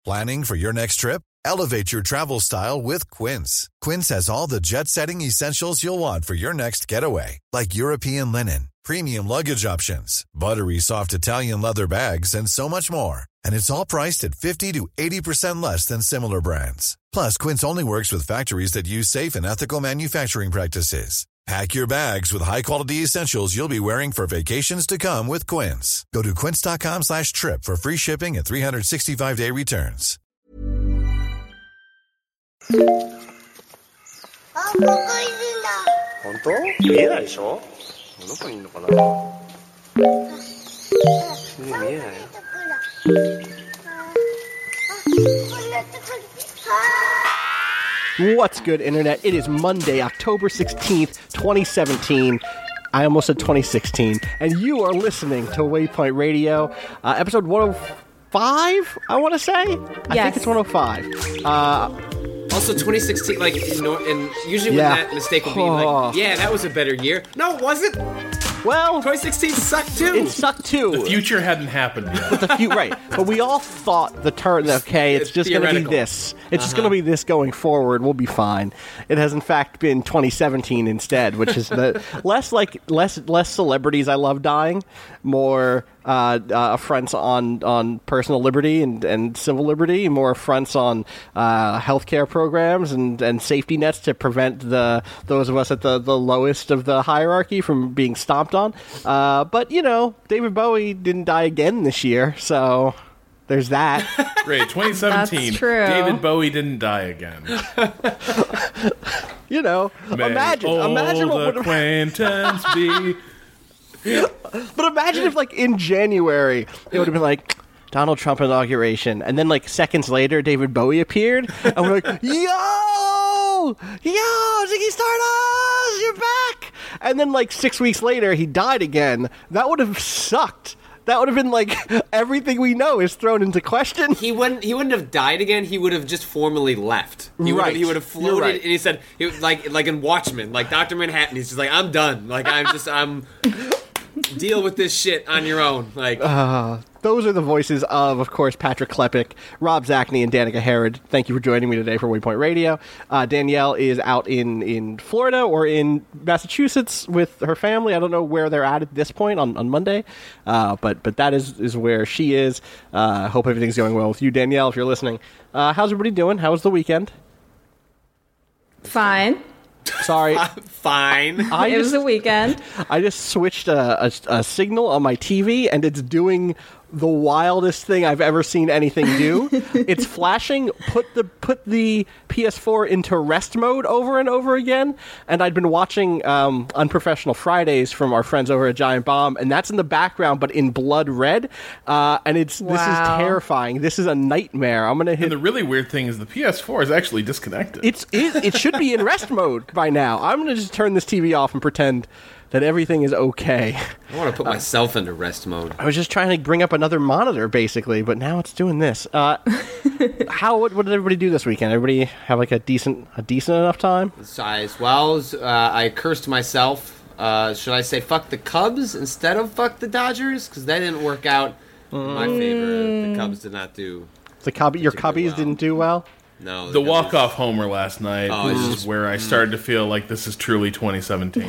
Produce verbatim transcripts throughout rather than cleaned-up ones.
Planning for your next trip? Elevate your travel style with Quince. Quince has all the jet-setting essentials you'll want for your next getaway, like European linen, premium luggage options, buttery soft Italian leather bags, and so much more. And it's all priced at fifty to eighty percent less than similar brands. Plus, Quince only works with factories that use safe and ethical manufacturing practices. Pack your bags with high-quality essentials you'll be wearing for vacations to come with Quince. Go to quince.com slash trip for free shipping and three sixty-five day returns. 아, 뭐가 있는다. 本当？見えないでしょ？どこにいるのかな？全然見えないよ。 What's good, Internet? It is Monday, October sixteenth, twenty seventeen. I almost said twenty sixteen. And you are listening to Waypoint Radio, uh, episode one oh five, I want to say? I yes. think it's one oh five. Uh, also, twenty sixteen, like, you know, and usually yeah. when that mistake will be like, yeah, that was a better year. No, it wasn't. Well, twenty sixteen sucked too. It sucked too. The future hadn't happened yet. But the fu- right. But we all thought the turn, okay, it's, it's just going to be this. It's uh-huh. just going to be this going forward. We'll be fine. It has, in fact, been twenty seventeen instead, which is the less like less less celebrities I love dying, more uh, uh, affronts on, on personal liberty and, and civil liberty, more affronts on uh, healthcare programs and, and safety nets to prevent the those of us at the, the lowest of the hierarchy from being stomped on. Uh, but, you know, David Bowie didn't die again this year, so there's that. Great, twenty seventeen. That's true. David Bowie didn't die again. You know, May imagine, imagine what would acquaintance be. But imagine if, like, in January, it would have been like, Donald Trump inauguration, and then, like, seconds later, David Bowie appeared, and we're like, yo! Yo, Ziggy Stardust, you're back! And then, like, six weeks later, he died again. That would have sucked. That would have been like everything we know is thrown into question. He wouldn't. He wouldn't have died again. He would have just formally left. He would right. have, he would have floated, right. and he said, he, like like in Watchmen, like Doctor Manhattan. He's just like, I'm done. Like I'm just I'm deal with this shit on your own. Like uh, those are the voices of, of course, Patrick Klepek, Rob Zachney, and Danica Herod. Thank you for joining me today for Waypoint Radio. Uh, Danielle is out in, in Florida or in Massachusetts with her family. I don't know where they're at at this point on, on Monday, uh, but but that is, is where she is. I uh, hope everything's going well with you, Danielle, if you're listening. Uh, how's everybody doing? How was the weekend? Fine. Sorry. Fine. I it just, was a weekend. I just switched a, a, a signal on my T V, and it's doing the wildest thing I've ever seen anything do. It's flashing, put the put the P S four into rest mode over and over again, and I'd been watching um, Unprofessional Fridays from our friends over at Giant Bomb, and that's in the background, but in blood red, uh, and it's wow. this is terrifying. This is a nightmare. I'm gonna hit. And the really weird thing is the P S four is actually disconnected. It's it, it should be in rest mode by now. I'm gonna just turn this T V off and pretend that everything is okay. I want to put myself into rest mode. I was just trying to bring up another monitor, basically, but now it's doing this. Uh, how? What, what did everybody do this weekend? Everybody have like a decent, a decent enough time? As well as uh, I cursed myself. Uh, should I say fuck the Cubs instead of fuck the Dodgers? Because that didn't work out in my favor. The Cubs did not do. The Cub, your Cubbies well. didn't do well. No, the walk-off homer last night oh, is just, where I started to feel like this is truly twenty seventeen.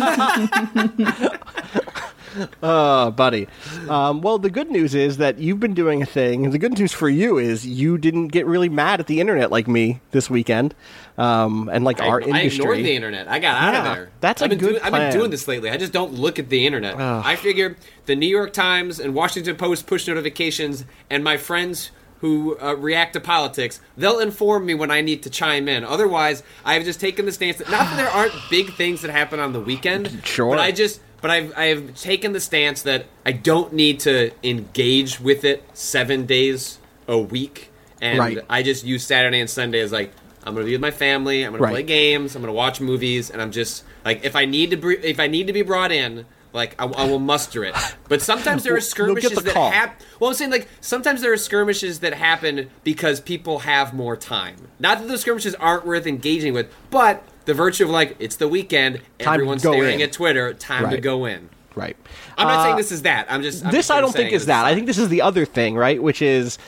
Oh, buddy. Um, well, the good news is that you've been doing a thing. The good news for you is you didn't get really mad at the internet like me this weekend, um, and like I, our industry. I ignored the internet. I got out yeah, of there. That's I've a been good do- plan. I've been doing this lately. I just don't look at the internet. Ugh. I figure the New York Times and Washington Post push notifications and my friends who uh, react to politics, they'll inform me when I need to chime in. Otherwise, I've just taken the stance that not that there aren't big things that happen on the weekend, sure, but I just but I've I've taken the stance that I don't need to engage with it seven days a week, and right. I just use Saturday and Sunday as like I'm going to be with my family, I'm going right. to play games, I'm going to watch movies, and I'm just like if I need to br- if I need to be brought in. Like, I, I will muster it. But sometimes there are skirmishes the that happen. Well, I'm saying, like, sometimes there are skirmishes that happen because people have more time. Not that those skirmishes aren't worth engaging with, but the virtue of, like, it's the weekend, time everyone's staring in. at Twitter, time right. to go in. Right. I'm not uh, saying this is that. I'm just. I'm this just I don't think is that. I think this is the other thing, right? Which is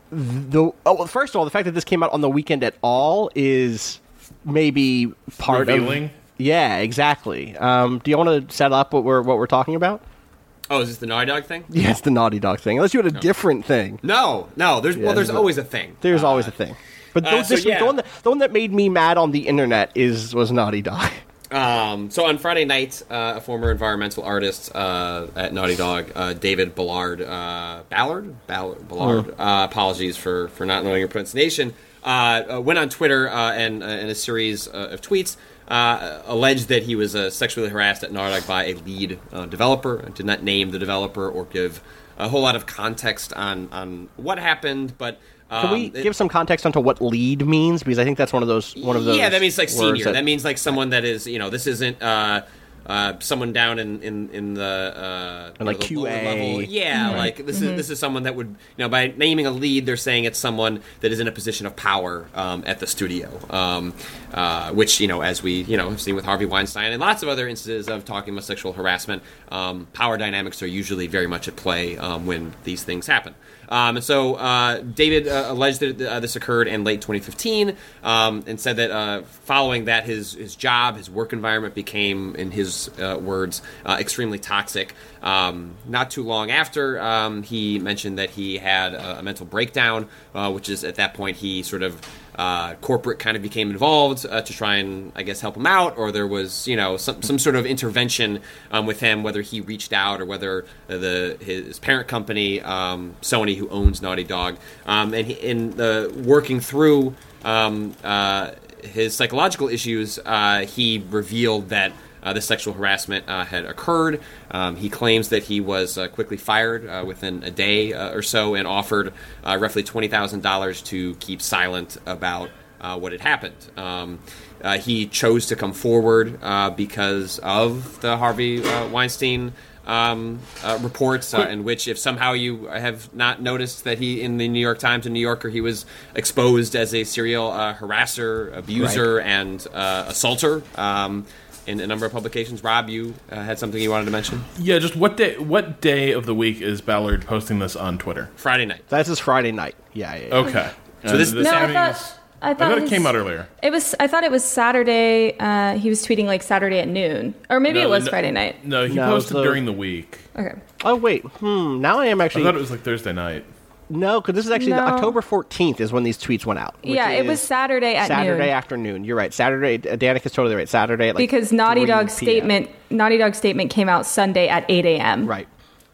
the oh, well, first of all, the fact that this came out on the weekend at all is maybe part Revealing. of. Yeah, exactly. Um, do you want to set up what we're what we're talking about? Oh, is this the Naughty Dog thing? Yeah, it's the Naughty Dog thing. Unless you had a no. different thing. No, no. There's yeah, well, there's there's always a, a thing. There's uh, always a thing. But uh, this so, week, yeah. the one that the one that made me mad on the internet is was Naughty Dog. Um, so on Friday night, uh, a former environmental artist uh, at Naughty Dog, uh, David Ballard, uh, Ballard, Ballard, Ballard. Mm. Uh, apologies for, for not knowing your pronunciation. Uh, went on Twitter uh, and uh, in a series uh, of tweets uh, alleged that he was uh, sexually harassed at Naughty Dog by a lead uh, developer. Did not name the developer or give a whole lot of context on on what happened, but. Um, Can we it, give some context onto what lead means? Because I think that's one of those one of those. Yeah, that means like senior. That, that means like someone that is, you know, this isn't uh, uh, someone down in in, in the uh, and like the Q A level. Yeah, mm-hmm. like this mm-hmm. is this is someone that would, you know, by naming a lead, they're saying it's someone that is in a position of power um, at the studio, um, uh, which, you know, as we you know have seen with Harvey Weinstein and lots of other instances of talking about sexual harassment, um, power dynamics are usually very much at play um, when these things happen. Um, and so uh, David uh, alleged that uh, this occurred in late twenty fifteen um, and said that uh, following that his, his job, his work environment became, in his uh, words, uh, extremely toxic. Um, not too long after, um, he mentioned that he had a, a mental breakdown, uh, which is at that point he sort of Uh, corporate kind of became involved uh, to try and, I guess, help him out, or there was, you know, some some sort of intervention um, with him, whether he reached out or whether the his parent company, um, Sony, who owns Naughty Dog, um, and he, in the working through um, uh, his psychological issues, uh, he revealed that Uh, the sexual harassment uh, had occurred. Um, he claims that he was uh, quickly fired uh, within a day uh, or so and offered uh, roughly twenty thousand dollars to keep silent about uh, what had happened. Um, uh, he chose to come forward uh, because of the Harvey uh, Weinstein um, uh, reports, uh, in which if somehow you have not noticed that he, in the New York Times and New Yorker, he was exposed as a serial uh, harasser, abuser, right. and uh, assaulter. Um, In a number of publications. Rob, you uh, had something you wanted to mention? Yeah, just what day What day of the week is Ballard posting this on Twitter? Friday night. That's his Friday night. Yeah, yeah, yeah. Okay. So this, this no, I thought, I I thought, thought it, it was, came out earlier. It was. I thought it was Saturday. Uh, he was tweeting like Saturday at noon, or maybe no, it was no, Friday night. No, he no, posted the, during the week. Okay. Oh wait, hmm. Now I am actually. I thought it was like Thursday night. No, because this is actually No. the October fourteenth is when these tweets went out. Yeah, it was Saturday at Saturday noon. Saturday afternoon. You're right. Saturday. Danica's totally right. Saturday at like because Naughty three Dog's p.m. statement, Naughty Dog's statement came out Sunday at eight a.m. Right.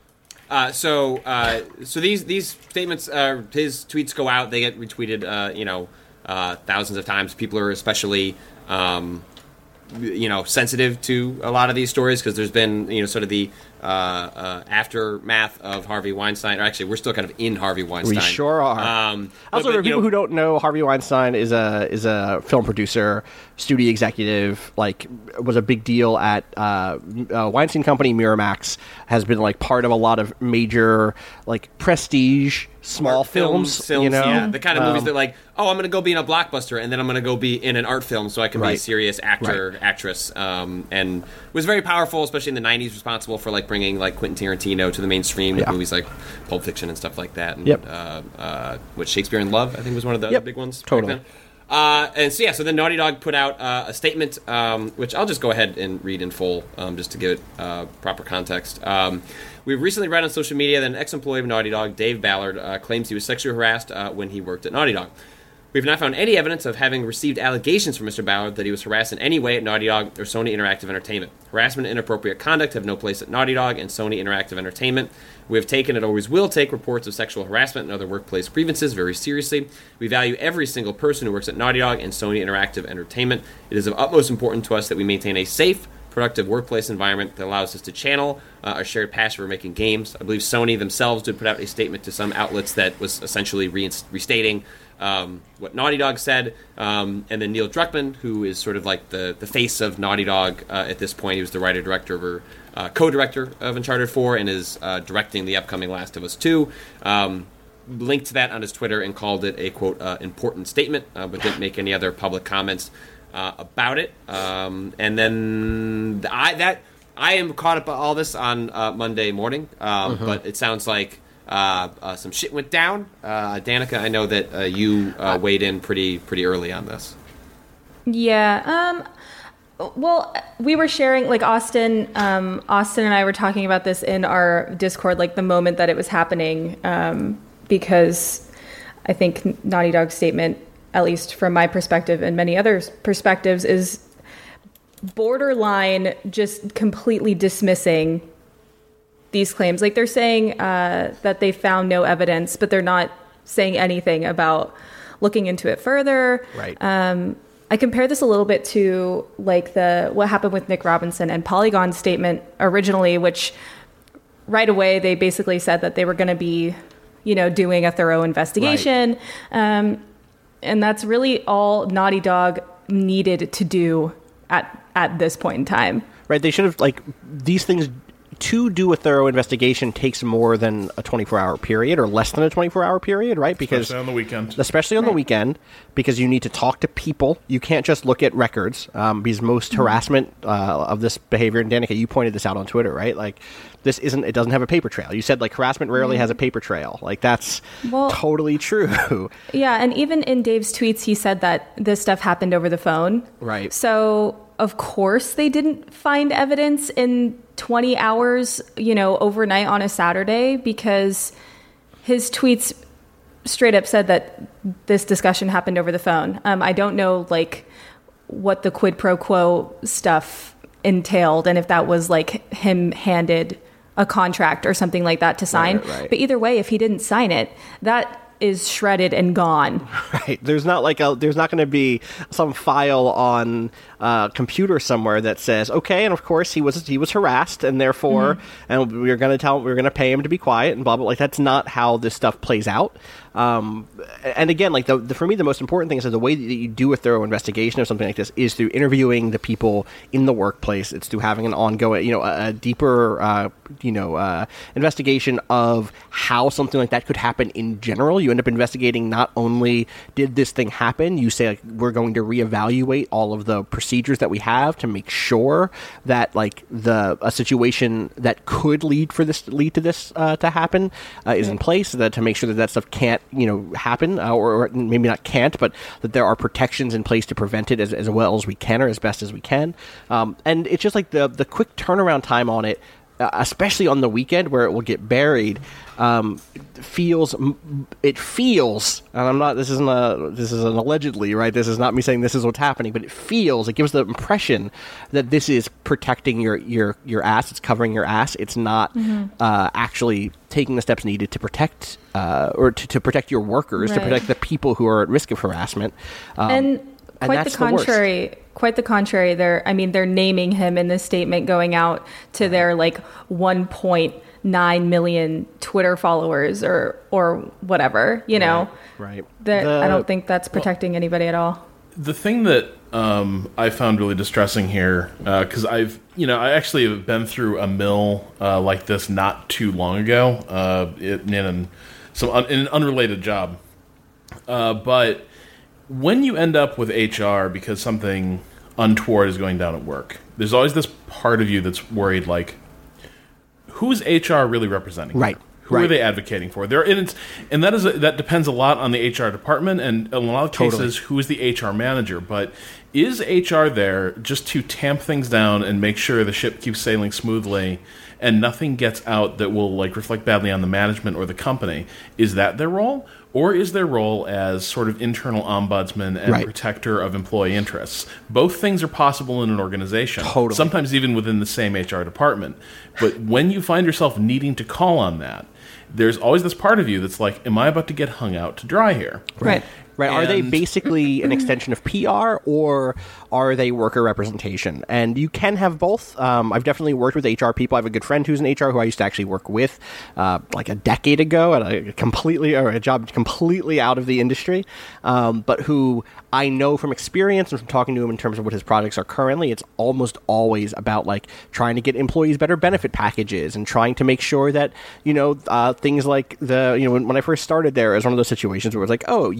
Uh, so, uh, so these these statements, uh, his tweets go out. They get retweeted, uh, you know, uh, thousands of times. People are especially, um, you know, sensitive to a lot of these stories because there's been, you know, sort of the uh, uh, aftermath of Harvey Weinstein. Or actually, we're still kind of in Harvey Weinstein. We sure are. Um, also, but, for people know, who don't know, Harvey Weinstein is a is a film producer, studio executive. Like, was a big deal at uh, uh, Weinstein Company. Miramax has been like part of a lot of major like prestige small films, films, films. You know, yeah, the kind of movies um, that like, oh, I'm going to go be in a blockbuster, and then I'm going to go be in an art film, so I can right. be a serious actor, right. actress, um, and was very powerful, especially in the nineties, responsible for like bringing like Quentin Tarantino to the mainstream with yeah. movies like Pulp Fiction and stuff like that. And, yep. Uh, uh, what Shakespeare in Love, I think, was one of the yep. big ones. Totally. Uh, and so yeah, so then Naughty Dog put out uh, a statement, um, which I'll just go ahead and read in full, um, just to give it uh, proper context. Um, we've recently read on social media that an ex-employee of Naughty Dog, Dave Ballard, uh, claims he was sexually harassed uh, when he worked at Naughty Dog. We've not found any evidence of having received allegations from Mister Ballard that he was harassed in any way at Naughty Dog or Sony Interactive Entertainment. Harassment and inappropriate conduct have no place at Naughty Dog and Sony Interactive Entertainment. We have taken and always will take reports of sexual harassment and other workplace grievances very seriously. We value every single person who works at Naughty Dog and Sony Interactive Entertainment. It is of utmost importance to us that we maintain a safe, productive workplace environment that allows us to channel uh, our shared passion for making games. I believe Sony themselves did put out a statement to some outlets that was essentially re- restating um, what Naughty Dog said. Um, and then Neil Druckmann, who is sort of like the, the face of Naughty Dog uh, at this point. He was the writer-director or uh, co-director of Uncharted four and is uh, directing the upcoming Last of Us two. Um, linked to that on his Twitter and called it a, quote, uh, important statement, uh, but didn't make any other public comments Uh, about it, um, and then the, I that I am caught up on all this on uh, Monday morning, um, mm-hmm. but it sounds like uh, uh, some shit went down. Uh, Danica, I know that uh, you uh, weighed in pretty pretty early on this. Yeah. Um, well, we were sharing, like Austin, um, Austin and I were talking about this in our Discord, like the moment that it was happening, um, because I think Naughty Dog's statement, at least from my perspective and many others' perspectives, is borderline just completely dismissing these claims. Like they're saying uh, that they found no evidence, but they're not saying anything about looking into it further. Right. Um, I compare this a little bit to like the what happened with Nick Robinson and Polygon's statement originally, which right away they basically said that they were going to be, you know, doing a thorough investigation. Right. Um, and that's really all Naughty Dog needed to do at at this point in time. Right. They should have, like, these things, to do a thorough investigation takes more than a twenty-four hour period or less than a twenty-four hour period, right? Because especially on the weekend. Especially on right. the weekend, because you need to talk to people. You can't just look at records, um, because most mm-hmm. harassment uh, of this behavior, and Danica, you pointed this out on Twitter, right? Like, this isn't, it doesn't have a paper trail. You said, like, harassment rarely mm-hmm. has a paper trail. Like, that's well, totally true. Yeah, and even in Dave's tweets, he said that this stuff happened over the phone. Right. So, of course, they didn't find evidence in twenty hours, you know, overnight on a Saturday, because his tweets straight up said that this discussion happened over the phone. Um, I don't know, like, what the quid pro quo stuff entailed and if that was, like, him handed a contract or something like that to sign. Right, right. But either way, if he didn't sign it, that is shredded and gone. Right. There's not like a, there's not going to be some file on a computer somewhere that says, okay, and of course he was he was harassed, and therefore, mm-hmm. and we're going to tell we're going to pay him to be quiet and blah blah. Like, that's not how this stuff plays out. Um, and again, like the, the for me, the most important thing is that the way that you do a thorough investigation of something like this is through interviewing the people in the workplace. It's through having an ongoing, you know, a, a deeper, uh, you know, uh, investigation of how something like that could happen in general. You end up investigating not only did this thing happen, you say, like, we're going to reevaluate all of the procedures that we have to make sure that, like, the a situation that could lead for this lead to this uh, to happen uh, is in place. That to make sure that that stuff can't, you know, happen, uh, or, or maybe not can't, but that there are protections in place to prevent it as, as well as we can, or as best as we can. Um, and it's just like the the quick turnaround time on it, uh, especially on the weekend where it will get buried, um, feels it feels. And I'm not. This isn't a. This is an allegedly, right? This is not me saying this is what's happening, but it feels. It gives the impression that this is protecting your your your ass. It's covering your ass. It's not mm-hmm. uh, actually taking the steps needed to protect uh, or to, to protect your workers, right. to protect the people who are at risk of harassment. Um, and quite and the contrary. The quite the contrary. They're, I mean, they're naming him in this statement going out to their like one point nine million Twitter followers or or whatever. You know, right? right. The, I don't think that's protecting well, anybody at all. The thing that um, I found really distressing here, because uh, I've, you know, I actually have been through a mill uh, like this not too long ago, uh, in, in, some un- in an unrelated job. Uh, but when you end up with H R because something untoward is going down at work, there's always this part of you that's worried, like, who's H R really representing? Right. Who right. are they advocating for? There, and, it's, and that is a, that depends a lot on the H R department, and in a lot of cases, totally. who is the H R manager. But is H R there just to tamp things down and make sure the ship keeps sailing smoothly, and nothing gets out that will like reflect badly on the management or the company? Is that their role? Or is their role as sort of internal ombudsman and right. protector of employee interests? Both things are possible in an organization, totally. sometimes even within the same H R department. But when you find yourself needing to call on that, there's always this part of you that's like, am I about to get hung out to dry here? Right. Right. And are they basically an extension of P R, or are they worker representation? And you can have both. Um, I've definitely worked with H R people. I have a good friend who's in H R who I used to actually work with uh, like a decade ago at a completely or a job completely out of the industry, um, but who I know from experience and from talking to him in terms of what his projects are currently, it's almost always about like trying to get employees better benefit packages and trying to make sure that, you know, uh, things like the, you know, when, when I first started there, it was one of those situations where it was like, oh, you worked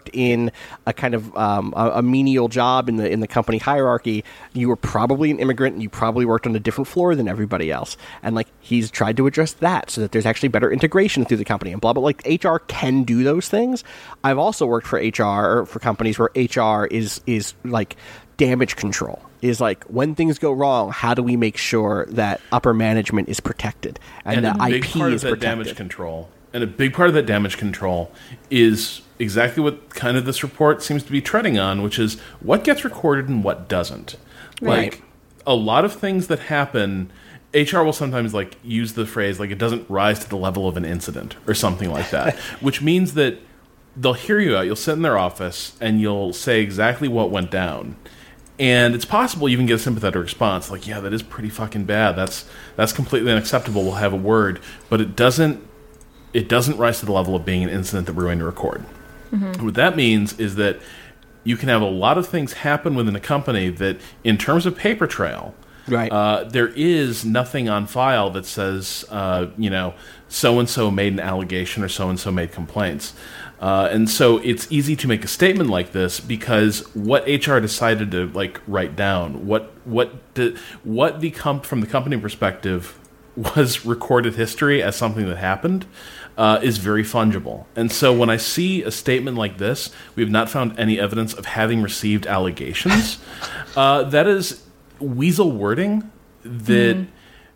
worked in a kind of um, a, a menial job in the in the company hierarchy, you were probably an immigrant and you probably worked on a different floor than everybody else. And like he's tried to address that so that there's actually better integration through the company and blah blah. Like H R can do those things. I've also worked for H R or for companies where H R is is like damage control. Is like when things go wrong, how do we make sure that upper management is protected and, and the a big I P part is of that protected? Damage control, and a big part of that damage control is exactly what kind of this report seems to be treading on, which is what gets recorded and what doesn't. Right. Like a lot of things that happen, H R will sometimes like use the phrase like it doesn't rise to the level of an incident or something like that, which means that they'll hear you out. You'll sit in their office and you'll say exactly what went down. And it's possible you even get a sympathetic response, like, yeah, that is pretty fucking bad. That's that's completely unacceptable. We'll have a word. But it doesn't it doesn't rise to the level of being an incident that we're going to record. Mm-hmm. What that means is that you can have a lot of things happen within a company that, in terms of paper trail, right. uh, there is nothing on file that says, uh, you know, so-and-so made an allegation or so-and-so made complaints. Uh, and so it's easy to make a statement like this because what H R decided to like write down, what what the, what the comp from the company perspective was recorded history as something that happened, uh, is very fungible. And so when I see a statement like this, we have not found any evidence of having received allegations. uh, that is weasel wording that mm.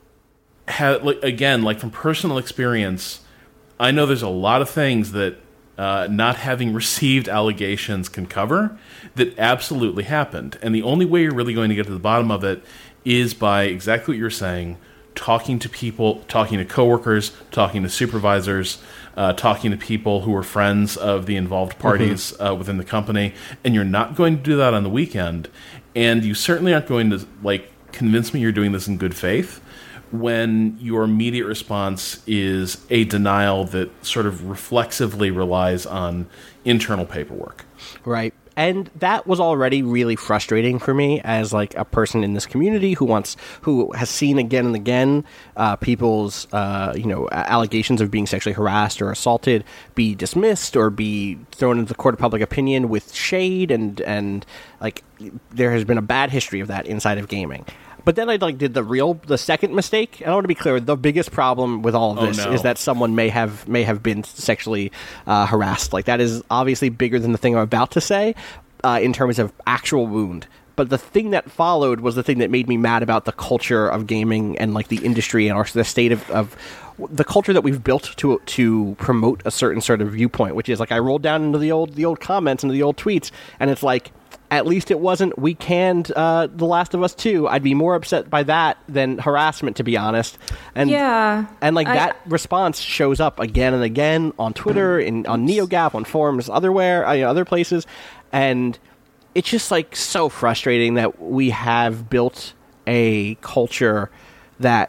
ha- like, again, like from personal experience, I know there's a lot of things that Uh, not having received allegations can cover that absolutely happened. And the only way you're really going to get to the bottom of it is by exactly what you're saying, talking to people, talking to coworkers, talking to supervisors, uh, talking to people who are friends of the involved parties mm-hmm. uh, within the company. And you're not going to do that on the weekend. And you certainly aren't going to like convince me you're doing this in good faith when your immediate response is a denial that sort of reflexively relies on internal paperwork. Right. And that was already really frustrating for me as like a person in this community who wants, who has seen again and again uh, people's, uh, you know, allegations of being sexually harassed or assaulted be dismissed or be thrown into the court of public opinion with shade, and and like there has been a bad history of that inside of gaming. But then I like did the real, the second mistake. And I want to be clear: the biggest problem with all of this oh, no. is that someone may have may have been sexually uh, harassed. Like that is obviously bigger than the thing I'm about to say uh, in terms of actual wound. But the thing that followed was the thing that made me mad about the culture of gaming and like the industry and also the state of, of the culture that we've built to to promote a certain sort of viewpoint. Which is like I rolled down into the old the old comments and the old tweets, and it's like, at least it wasn't, we canned uh, The Last of Us two. I'd be more upset by that than harassment, to be honest. And yeah, and like I, that response shows up again and again on Twitter, in on NeoGAF, on forums, otherwhere, uh, you know, other places. And it's just like so frustrating that we have built a culture that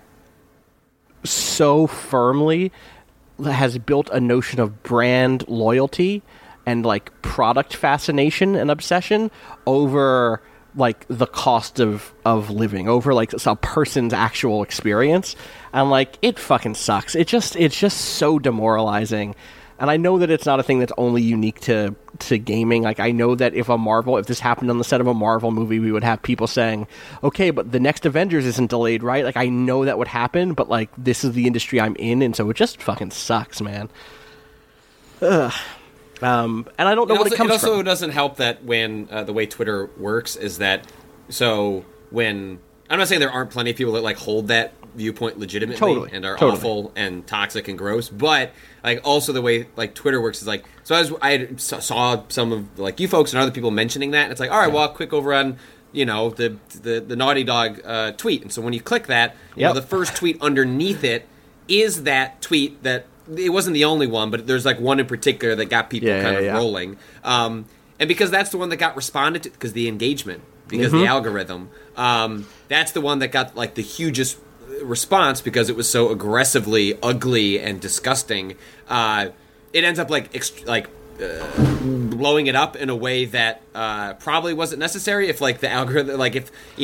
so firmly has built a notion of brand loyalty and like product fascination and obsession over like the cost of, of living, over like a person's actual experience. And like it fucking sucks. It just it's just so demoralizing. And I know that it's not a thing that's only unique to to gaming. Like I know that if a Marvel if this happened on the set of a Marvel movie, we would have people saying, okay, but the next Avengers isn't delayed, right? Like I know that would happen, but like this is the industry I'm in, and so it just fucking sucks, man. Ugh. Um, and I don't know it what also, it comes from. It also from. doesn't help that when uh, the way Twitter works is that so when I'm not saying there aren't plenty of people that like hold that viewpoint legitimately totally, and are totally. awful and toxic and gross, but like also the way like Twitter works is like so I was I saw some of like you folks and other people mentioning that, and it's like all right, yeah. well, I'll click over on you know the the, the Naughty Dog uh, tweet, and so when you click that, you yep. know the first tweet underneath it is that tweet that. It wasn't the only one, but there's like one in particular that got people yeah, kind yeah, of yeah. rolling. Um, and because that's the one that got responded to, because the engagement, because mm-hmm. the algorithm, um, that's the one that got like the hugest response because it was so aggressively ugly and disgusting. Uh, it ends up like ext- like uh, blowing it up in a way that uh, probably wasn't necessary. If like the algorithm, like if you know,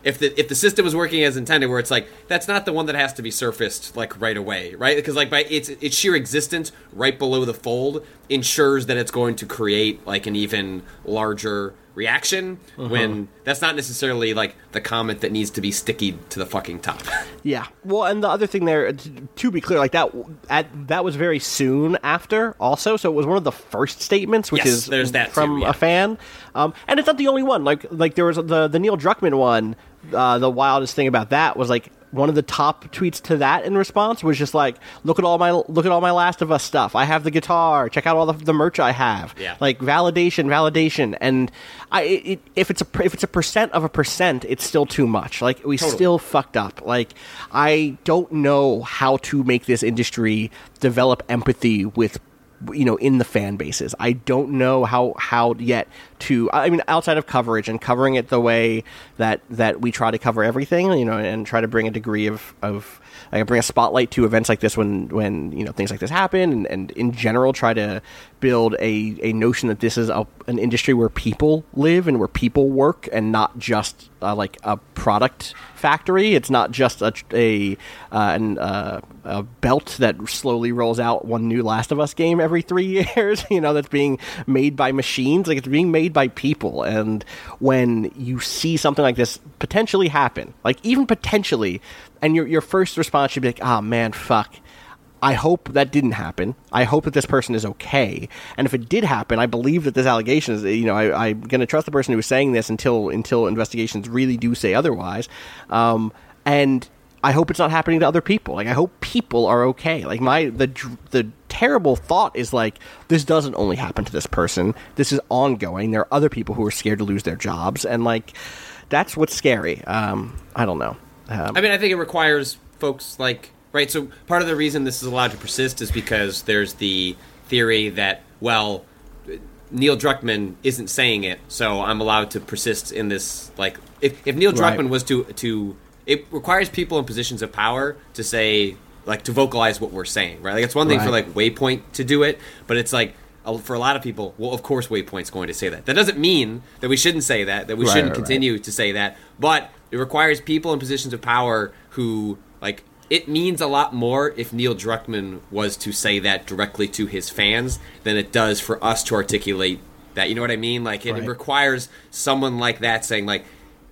if the if the system was working as intended, where it's like that's not the one that has to be surfaced like right away, right? Because like by its its sheer existence right below the fold ensures that it's going to create like an even larger reaction uh-huh. when that's not necessarily like the comment that needs to be sticky to the fucking top. Yeah. Well, and the other thing there, to be clear, like that at, that was very soon after also, so it was one of the first statements, which yes, is there's that from too, yeah. a fan. Um, and it's not the only one. Like like there was the the Neil Druckmann one. Uh, the wildest thing about that was like one of the top tweets to that in response was just like, look at all my look at all my Last of Us stuff. I have the guitar. Check out all the, the merch I have. Yeah. Like validation, validation. And I it, if it's a if it's a percent of a percent, it's still too much. Like we totally. still fucked up. Like I don't know how to make this industry develop empathy with, you know, in the fan bases. I don't know how, how yet to, I mean, outside of coverage and covering it the way that, that we try to cover everything, you know, and try to bring a degree of, of like bring a spotlight to events like this when, when you know, things like this happen, and, and in general try to build a, a notion that this is a, an industry where people live and where people work and not just uh, like a product factory. It's not just a, a, uh, an, uh, a belt that slowly rolls out one new Last of Us game every three years, you know, that's being made by machines. Like, it's being made by people. And when you see something like this potentially happen, like even potentially, and your your first response should be like, oh man, fuck, I hope that didn't happen. I hope that this person is okay. And if it did happen, I believe that this allegation is, you know, I, I'm going to trust the person who is saying this until until investigations really do say otherwise. Um, and I hope it's not happening to other people. Like, I hope people are okay. Like, my the the terrible thought is like, this doesn't only happen to this person. This is ongoing. There are other people who are scared to lose their jobs, and like, that's what's scary. Um, I don't know. Um, I mean, I think it requires folks like. Right, so part of the reason this is allowed to persist is because there's the theory that, well, Neil Druckmann isn't saying it, so I'm allowed to persist in this, like, if, if Neil Druckmann right. was to, to, it requires people in positions of power to say, like, to vocalize what we're saying, right? Like, it's one thing right. for, like, Waypoint to do it, but it's like, for a lot of people, well, of course Waypoint's going to say that. That doesn't mean that we shouldn't say that, that we right, shouldn't right, continue right. to say that, but it requires people in positions of power who, like, it means a lot more if Neil Druckmann was to say that directly to his fans than it does for us to articulate that. You know what I mean? Like, it, right. it requires someone like that saying, like,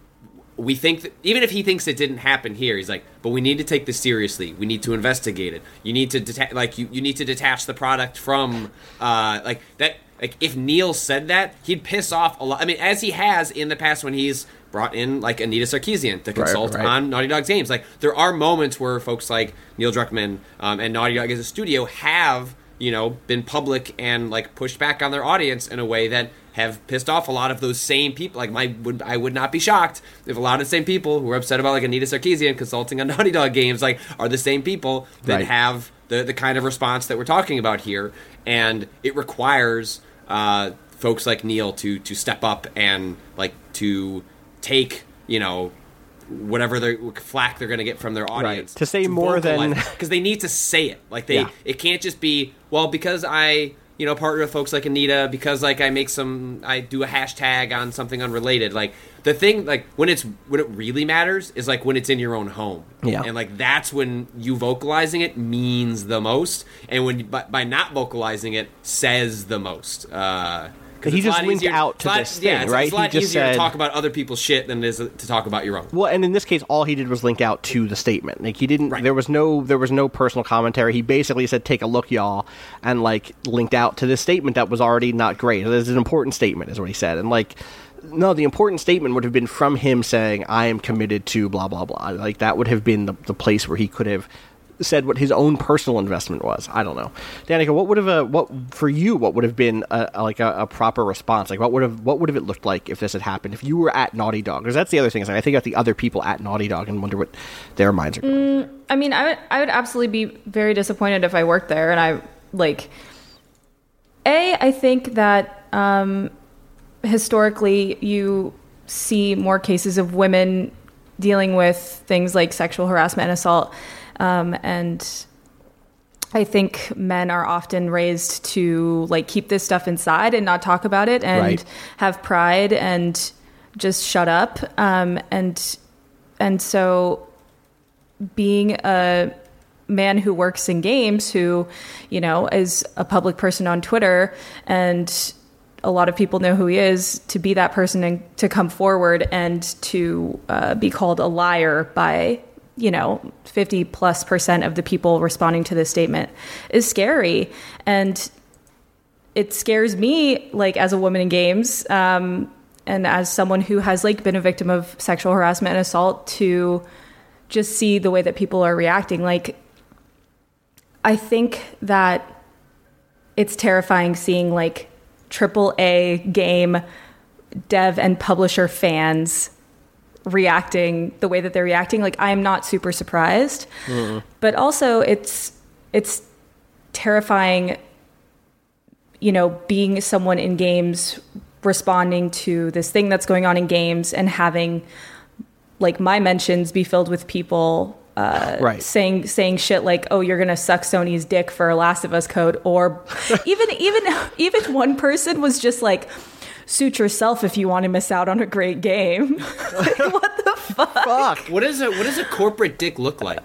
we think that, even if he thinks it didn't happen here, he's like, but we need to take this seriously. We need to investigate it. You need to deta- like you, you need to detach the product from uh, like that. Like, if Neil said that, he'd piss off a lot. I mean, as he has in the past when he's brought in, like, Anita Sarkeesian to consult right, right. on Naughty Dog's games. Like, there are moments where folks like Neil Druckmann um, and Naughty Dog as a studio have, you know, been public and, like, pushed back on their audience in a way that have pissed off a lot of those same people. Like, my would I would not be shocked if a lot of the same people who are upset about, like, Anita Sarkeesian consulting on Naughty Dog games, like, are the same people that right. have the, the kind of response that we're talking about here. And it requires uh, folks like Neil to to step up and, like, to take, you know, whatever the flack they're going to get from their audience. Right. To say to more than... Because they need to say it. Like, they, yeah. it can't just be, well, because I, you know, partner with folks like Anita, because, like, I make some, I do a hashtag on something unrelated. Like, the thing, like, when it's, when it really matters is, like, when it's in your own home. Yeah. And, like, that's when you vocalizing it means the most. And when, by, by not vocalizing it, says the most. Uh... He just linked easier, out to lot, this thing, yeah, it's, right? It's a lot he just easier said, to talk about other people's shit than it is to talk about your own. Well, and in this case, all he did was link out to the statement. Like, he didn't. Right. There was no. There was no personal commentary. He basically said, "Take a look, y'all," and like linked out to this statement that was already not great. It's an important statement, is what he said, and like. No, the important statement would have been from him saying, "I am committed to blah blah blah." Like, that would have been the, the place where he could have said what his own personal investment was. I don't know, Danica. What would have a what for you? What would have been a, a, like a, a proper response? Like, what would have what would have it looked like if this had happened? If you were at Naughty Dog, because that's the other thing. Is like, I think about the other people at Naughty Dog and wonder what their minds are going. Mm, I mean, I would I would absolutely be very disappointed if I worked there, and I like. A, I think that um, historically you see more cases of women dealing with things like sexual harassment and assault. Um, and I think men are often raised to like keep this stuff inside and not talk about it and right. have pride and just shut up. Um, and and so being a man who works in games, who, you know, is a public person on Twitter, and a lot of people know who he is, to be that person and to come forward and to uh, be called a liar by, you know, fifty plus percent of the people responding to this statement is scary. And it scares me, like, as a woman in games, um, and as someone who has, like, been a victim of sexual harassment and assault, to just see the way that people are reacting. Like, I think that it's terrifying seeing, like, triple A game dev and publisher fans reacting the way that they're reacting. Like, I'm not super surprised, mm. but also it's it's terrifying, you know, being someone in games responding to this thing that's going on in games and having, like, my mentions be filled with people uh, right. saying saying shit like, "Oh, you're gonna suck Sony's dick for Last of Us code," or even even even one person was just like, "Suit yourself if you want to miss out on a great game." Like, what the fuck? fuck? What is a what does a corporate dick look like?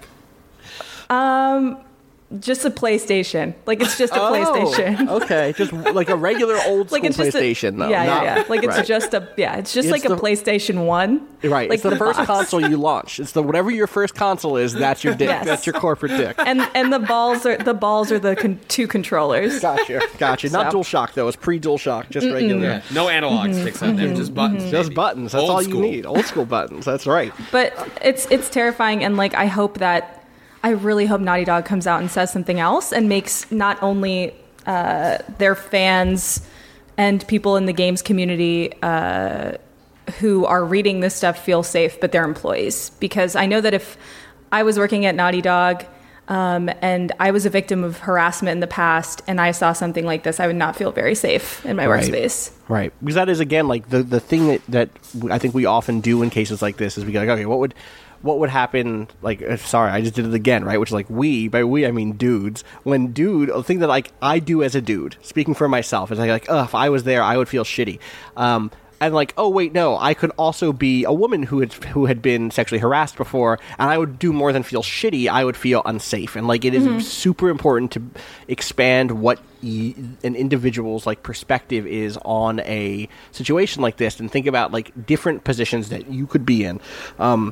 Um. Just a PlayStation. Like, it's just a oh, PlayStation. Okay. Just like a regular old school like PlayStation, a, though. Yeah, Not, yeah, yeah. Like, it's right. just a, yeah, it's just it's like the, a PlayStation one. Right. Like, it's the, the first box. console you launch. It's the, whatever your first console is, that's your dick. Yes. That's your corporate dick. And and the balls are, the balls are the con- two controllers. Gotcha. Gotcha. Not so. DualShock, though. It's pre-DualShock. Just Mm-mm. regular. Yeah. No analog mm-hmm. sticks on there. Just buttons. Mm-hmm. Just buttons. That's Old all school. you need. Old school buttons. That's right. But it's it's terrifying, and, like, I hope that I really hope Naughty Dog comes out and says something else and makes not only uh, their fans and people in the games community uh, who are reading this stuff feel safe, but their employees. Because I know that if I was working at Naughty Dog um, and I was a victim of harassment in the past and I saw something like this, I would not feel very safe in my right. workspace. Right. Because that is, again, like the, the thing that, that I think we often do in cases like this is we go, like, okay, what would... What would happen, like, uh, sorry, I just did it again, right? Which is like we, by we I mean dudes. When dude, the thing that, like, I do as a dude, speaking for myself, is like, like oh, if I was there, I would feel shitty. Um, and like, oh, wait, no, I could also be a woman who had, who had been sexually harassed before, and I would do more than feel shitty, I would feel unsafe. And, like, it is mm-hmm. super important to expand what y- an individual's, like, perspective is on a situation like this, and think about, like, different positions that you could be in. Um...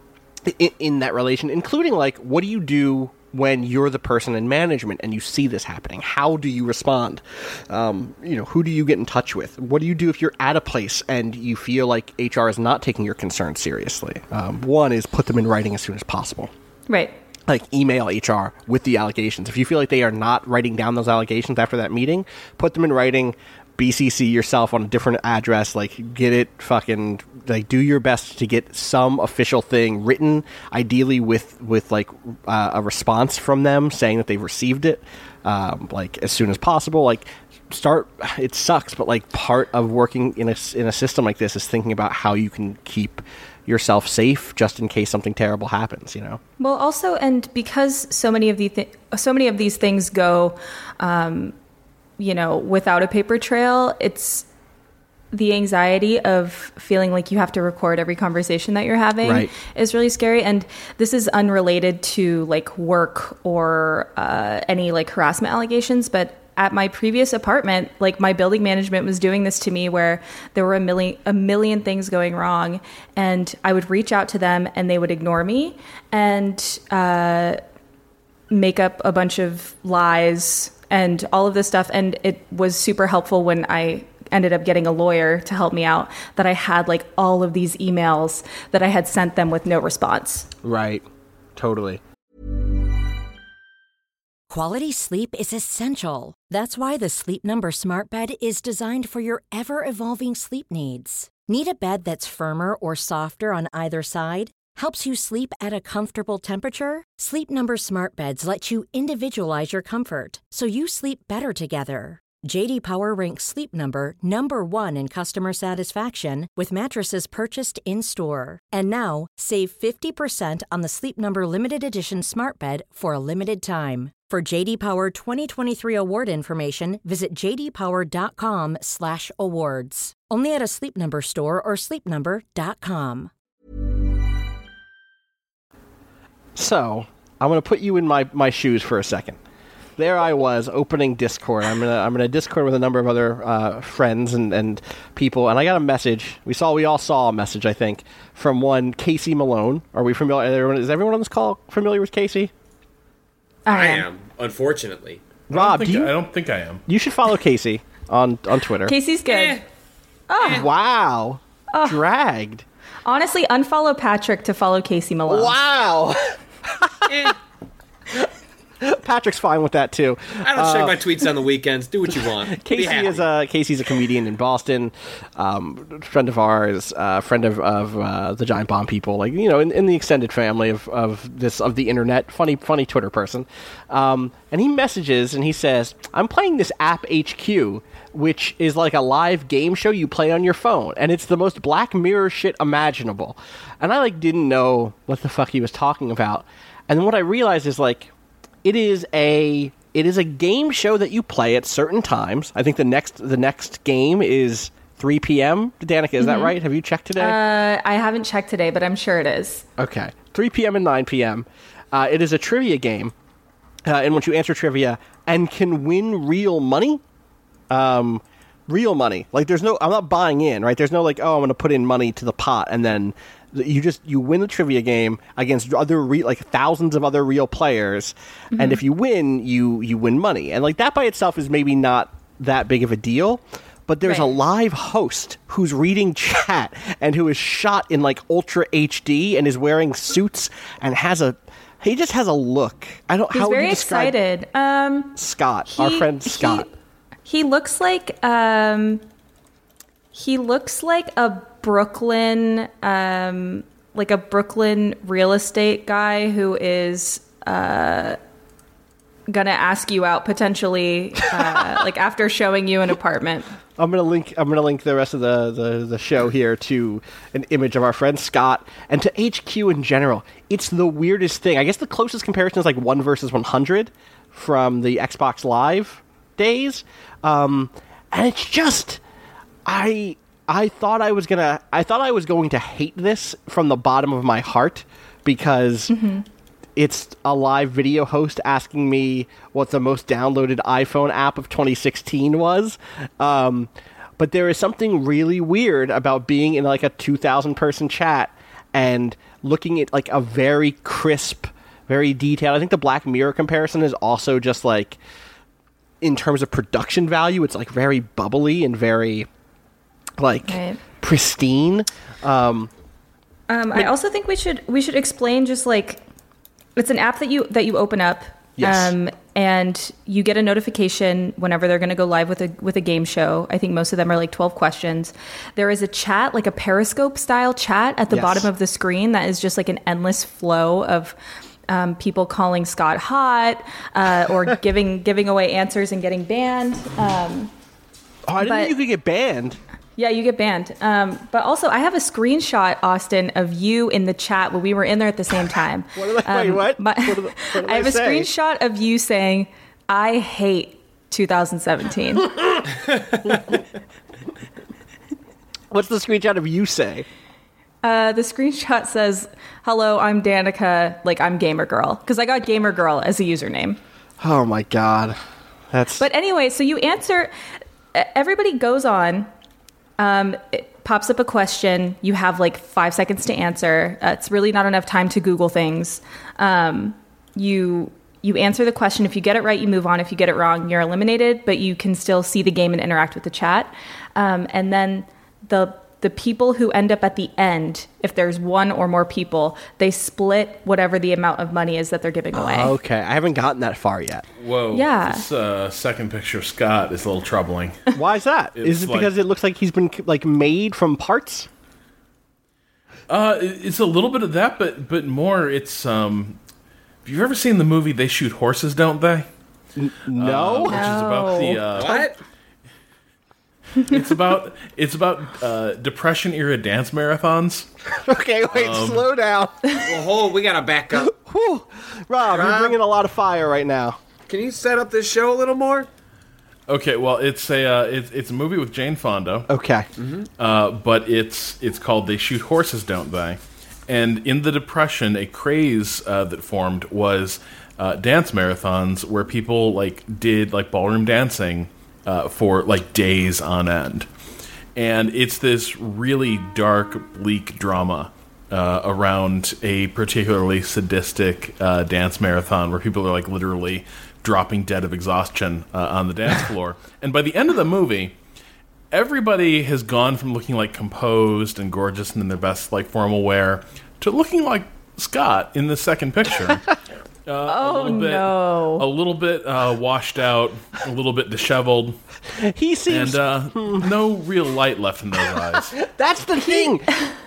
In, in that relation, including, like, what do you do when you're the person in management and you see this happening? How do you respond? Um, you know, who do you get in touch with? What do you do if you're at a place and you feel like H R is not taking your concerns seriously? Um, one is put them in writing as soon as possible. Right. Like, email H R with the allegations. If you feel like they are not writing down those allegations after that meeting, put them in writing. B C C yourself on a different address, like, get it fucking, like, do your best to get some official thing written, ideally with, with like, uh, a response from them saying that they've received it, um, like, as soon as possible. Like, start, it sucks, but, like, part of working in a, in a system like this is thinking about how you can keep yourself safe just in case something terrible happens, you know? Well, also, and because so many of the th- so many of these things go, um, you know, without a paper trail, it's the anxiety of feeling like you have to record every conversation that you're having right. is really scary. And this is unrelated to, like, work or uh, any, like, harassment allegations. But at my previous apartment, like, my building management was doing this to me where there were a million, a million things going wrong. And I would reach out to them and they would ignore me and uh, make up a bunch of lies and all of this stuff. And it was super helpful when I ended up getting a lawyer to help me out, that I had, like, all of these emails that I had sent them with no response. Right. Totally. Quality sleep is essential. That's why the Sleep Number Smart Bed is designed for your ever-evolving sleep needs. Need a bed that's firmer or softer on either side? Helps you sleep at a comfortable temperature? Sleep Number Smart Beds let you individualize your comfort, so you sleep better together. J D Power ranks Sleep Number number one in customer satisfaction with mattresses purchased in-store. And now, save fifty percent on the Sleep Number Limited Edition Smart Bed for a limited time. For J D Power twenty twenty-three award information, visit j d power dot com slash awards. Only at a Sleep Number store or sleep number dot com. So, I'm going to put you in my, my shoes for a second. There I was opening Discord. I'm in a, I'm in a Discord with a number of other uh, friends and, and people, and I got a message. We saw we all saw a message, I think, from one Casey Malone. Are we familiar? Is everyone on this call familiar with Casey? I am, unfortunately. Rob, I do you? I don't think I am. You should follow Casey on on Twitter. Casey's good. Eh. Oh Wow, oh. dragged. Honestly, unfollow Patrick to follow Casey Malone. Wow. Eh. Patrick's fine with that too. I don't uh, check my tweets on the weekends. Do what you want. Casey is a Casey's a comedian in Boston, um, friend of ours, uh, friend of, of uh, the Giant Bomb people, like you know, in, in the extended family of, of this of the internet. Funny, funny Twitter person. Um, and he messages and he says, "I'm playing this app H Q, which is like a live game show you play on your phone, and it's the most Black Mirror shit imaginable." And I like didn't know what the fuck he was talking about. And then what I realized is like. It is a it is a game show that you play at certain times. I think the next the next game is three p.m. Danica, is mm-hmm. that right? Have you checked today? Uh, I haven't checked today, but I'm sure it is. Okay, three p.m. and nine p.m. Uh, it is a trivia game uh, in which you answer trivia and can win real money. Um, real money. Like there's no. I'm not buying in, right? There's no like, oh, I'm going to put in money to the pot and then. You just you win the trivia game against other re- like thousands of other real players, mm-hmm. and if you win, you you win money, and like that by itself is maybe not that big of a deal, but there's right. a live host who's reading chat and who is shot in like ultra H D and is wearing suits and has a he just has a look. I don't. He's how very would you describe excited. Um, Scott, he, our friend Scott. He, he looks like um, he looks like a. Brooklyn, um, like a Brooklyn real estate guy who is uh, gonna ask you out potentially, uh, like after showing you an apartment. I'm gonna link. I'm gonna link the rest of the, the, the show here to an image of our friend Scott and to H Q in general. It's the weirdest thing. I guess the closest comparison is like one versus one hundred from the Xbox Live days, um, and it's just I. I thought I was gonna. I thought I was going to hate this from the bottom of my heart because mm-hmm. it's a live video host asking me what the most downloaded iPhone app of twenty sixteen was. Um, but there is something really weird about being in like a two thousand person chat and looking at like a very crisp, very detailed. I think the Black Mirror comparison is also just like in terms of production value, it's like very bubbly and very. Like right. pristine. Um, um, I also think we should we should explain just like it's an app that you that you open up, yes. um, and you get a notification whenever they're going to go live with a with a game show. I think most of them are like twelve questions. There is a chat, like a Periscope style chat, at the yes. bottom of the screen that is just like an endless flow of. Um, people calling Scott hot uh, or giving giving away answers and getting banned. Um, oh, I didn't but, know you could get banned. Yeah, you get banned. Um, but also, I have a screenshot, Austin, of you in the chat when we were in there at the same time. what did I, um, wait, what? My, what did, what did I have I a say? screenshot of you saying, I hate two thousand seventeen. What's the screenshot of you say? Uh, the screenshot says, hello, I'm Danica, like I'm Gamer Girl. Because I got Gamer Girl as a username. Oh my god. That's. But anyway, so you answer, everybody goes on. Um, it pops up a question. You have like five seconds to answer. Uh, it's really not enough time to Google things. Um, you you answer the question. If you get it right, you move on. If you get it wrong, you're eliminated. But you can still see the game and interact with the chat. Um, and then the the people who end up at the end, if there's one or more people, they split whatever the amount of money is that they're giving away. Uh, okay, I haven't gotten that far yet. Whoa. Yeah. This uh, second picture of Scott is a little troubling. Why is that? Is it like, because it looks like he's been like made from parts? Uh, it's a little bit of that, but but more. It's um. Have you ever seen the movie They Shoot Horses, Don't They? N- no. Uh, which is about the uh, what? It's about it's about uh, depression era dance marathons. Okay, wait, um, slow down. Well, hold, we gotta back up. Whew. Rob, Rob, you're bringing a lot of fire right now. Can you set up this show a little more? Okay, well, it's a uh, it's it's a movie with Jane Fonda. Okay, mm-hmm. uh, but it's it's called They Shoot Horses, Don't They? and in the Depression, a craze uh, that formed was uh, dance marathons where people like did like ballroom dancing uh, for like days on end. And it's this really dark, bleak drama uh, around a particularly sadistic uh, dance marathon where people are like literally dropping dead of exhaustion uh, on the dance floor. And by the end of the movie, everybody has gone from looking like composed and gorgeous and in their best like formal wear to looking like Scott in the second picture. Uh, oh, a little bit, no. A little bit uh, washed out, a little bit disheveled. He seems... And uh, no real light left in those eyes. That's the thing.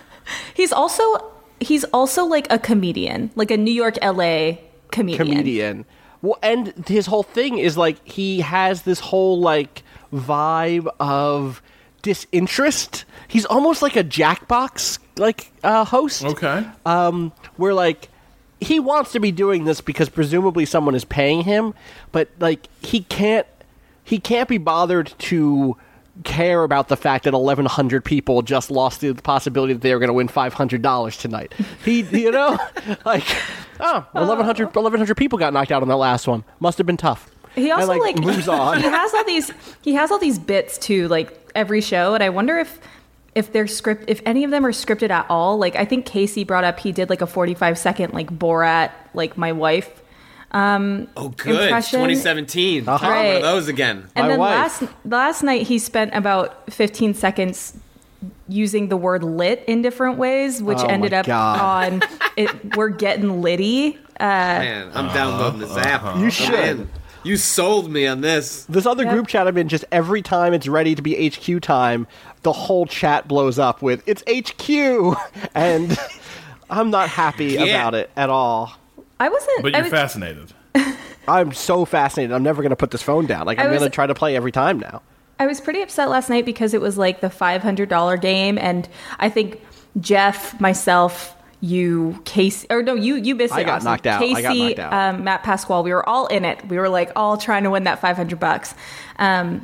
He's also, he's also like a comedian, like a New York, L A comedian. Comedian. Well, and his whole thing is like he has this whole like vibe of disinterest. He's almost like a Jackbox like uh, host. Okay. Um, where like... He wants to be doing this because presumably someone is paying him, but like he can't he can't be bothered to care about the fact that eleven hundred people just lost the possibility that they were going to win five hundred dollars tonight. He, you know, like oh, eleven hundred, eleven hundred people got knocked out on that last one. Must have been tough. He also and, like, like moves on. He has all these he has all these bits too, like every show, and I wonder if if they're script, if any of them are scripted at all. Like I think Casey brought up he did like a forty-five second like Borat, like my wife. Um, oh, good. impression. twenty seventeen. Uh-huh. Right. One of Right. those again. And my then wife. last last night he spent about fifteen seconds using the word lit in different ways, which Oh, ended my up God. on it. We're getting litty. Uh, Man, I'm downloading this app. You I'm should. in. You sold me on this. This other Yep. group chat I'm in, just every time it's ready to be H Q time, the whole chat blows up with, it's H Q! And I'm not happy Yeah. about it at all. I wasn't. But I you're was, fascinated. I'm so fascinated. I'm never going to put this phone down. Like, I I'm was- going to try to play every time now. I was pretty upset last night because it was like the five hundred dollars game, and I think Jeff, myself, you, Casey, or no, you, you missed it. I got Austin. knocked out. I Casey, got knocked out. Um, Matt Pasquale, we were all in it. We were like all trying to win that five hundred bucks. Um,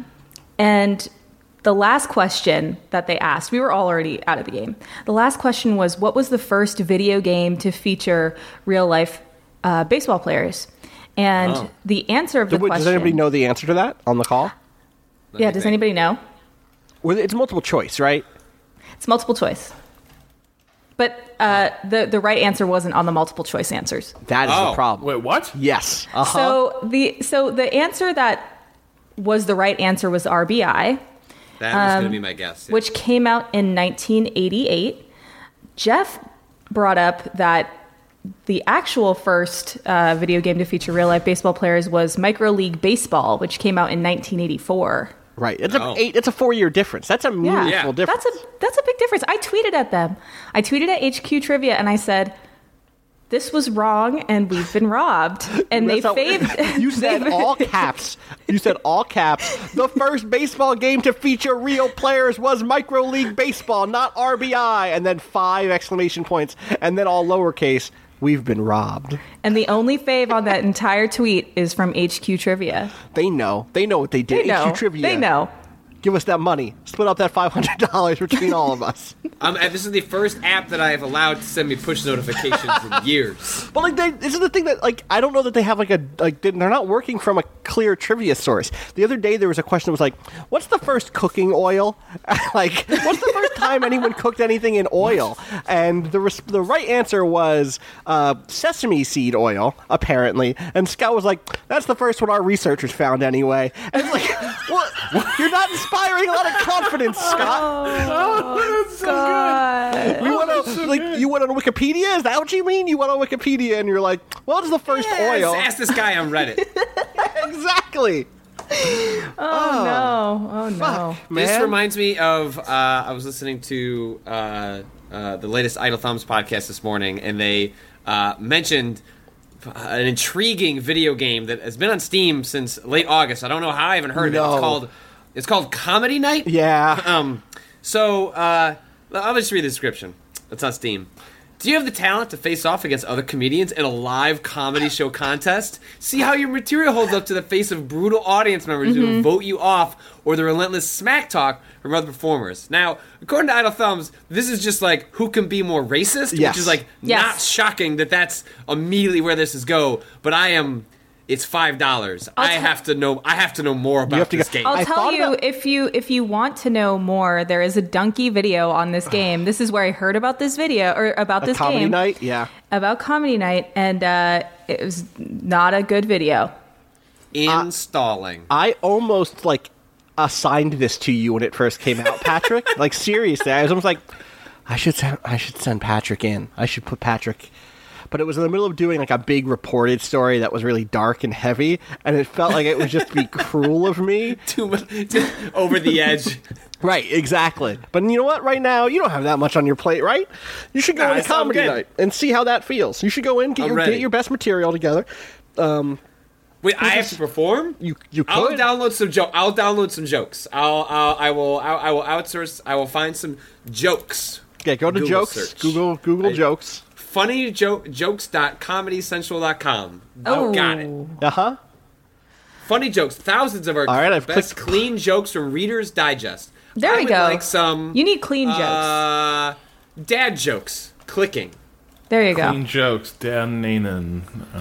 and the last question that they asked, we were all already out of the game. The last question was, what was the first video game to feature real life uh, baseball players? And Oh. the answer of the Does, question. does anybody know the answer to that on the call? Let Yeah, me does think. anybody know? Well, it's multiple choice, right? It's multiple choice. But uh, the the right answer wasn't on the multiple choice answers. That is Oh, the problem. Wait, what? Yes. Uh-huh. So the so the answer that was the right answer was R B I, That was going to be my guess. yeah. which came out in nineteen eighty-eight. Jeff brought up that the actual first uh, video game to feature real life baseball players was Micro League Baseball, which came out in nineteen eighty-four. Right. It's a Oh. eight. It's a four year difference. That's a meaningful Yeah. difference. That's a that's a big difference. I tweeted at them. I tweeted at H Q Trivia and I said, "This was wrong, and we've been robbed." And they That's not- faved. You said they- all caps. You said all caps. The first baseball game to feature real players was Micro League Baseball, not R B I. And then five exclamation points, and then all lowercase. We've been robbed. And the only fave on that entire tweet is from H Q Trivia. They know. They know what they did. They know. H Q Trivia. They know. Give us that money. Split up that five hundred dollars between all of us. Um, and this is the first app that I have allowed to send me push notifications in years. But like, they, this is the thing that like I don't know that they have like a like they're not working from a clear trivia source. The other day there was a question that was like, "What's the first cooking oil?" Like, what's the first time anyone cooked anything in oil? And the res- the right answer was uh, sesame seed oil, apparently. And Scott was like, "That's the first one our researchers found anyway." And it's like, what? You're not inspiring a lot of confidence, Scott. Oh, that's so good. You went on, like you went on Wikipedia? Is that what you mean? You went on Wikipedia and you're like, "Well, it's the first Yeah, oil." just ask this guy on Reddit. Exactly. Oh, no. Oh, no. This Man. reminds me of uh, I was listening to uh, uh, the latest Idle Thumbs podcast this morning, and they uh, mentioned an intriguing video game that has been on Steam since late August. I don't know how I haven't heard of it. No. It's called it's called Comedy Night. Yeah. Um. So uh, I'll just read the description. It's on Steam. Do you have the talent to face off against other comedians in a live comedy show contest? See how your material holds up to the face of brutal audience members mm-hmm. who vote you off or the relentless smack talk from other performers. Now, according to Idle Thumbs, this is just like who can be more racist, yes. which is like yes. not shocking that that's immediately where this is go, but I am... It's five dollars. I t- have to know. I have to know more about this go- game. I'll I tell you about- if you if you want to know more. There is a donkey video on this game. This is where I heard about this video or about a this comedy game. night, yeah, about comedy night, and uh, it was not a good video. Installing. Uh, I almost like assigned this to you when it first came out, Patrick. Like seriously, I was almost like, I should send, I should send Patrick in. I should put Patrick. But it was in the middle of doing like a big reported story that was really dark and heavy, and it felt like it would just be cruel of me. Too much, too, over the edge. Right, exactly. But you know what? Right now, you don't have that much on your plate, right? You should go Nah, in comedy good. night and see how that feels. You should go in, get, I'm your, ready. get your best material together. Um, Wait, I have to perform? You you could. I'll download some joke. I'll download some jokes. I'll, I'll I will I, I will outsource. I will find some jokes. Okay, go to Google jokes. search. Google Google I- jokes. funny joke jokes dot comedy central dot com. Oh, got it. Uh huh. Funny jokes. Thousands of our All right, I've best clicked- clean jokes from Reader's Digest. There I we would go. Like some. You need clean jokes. Uh, dad jokes. Clicking. There you go. Clean jokes, Dan Nanan.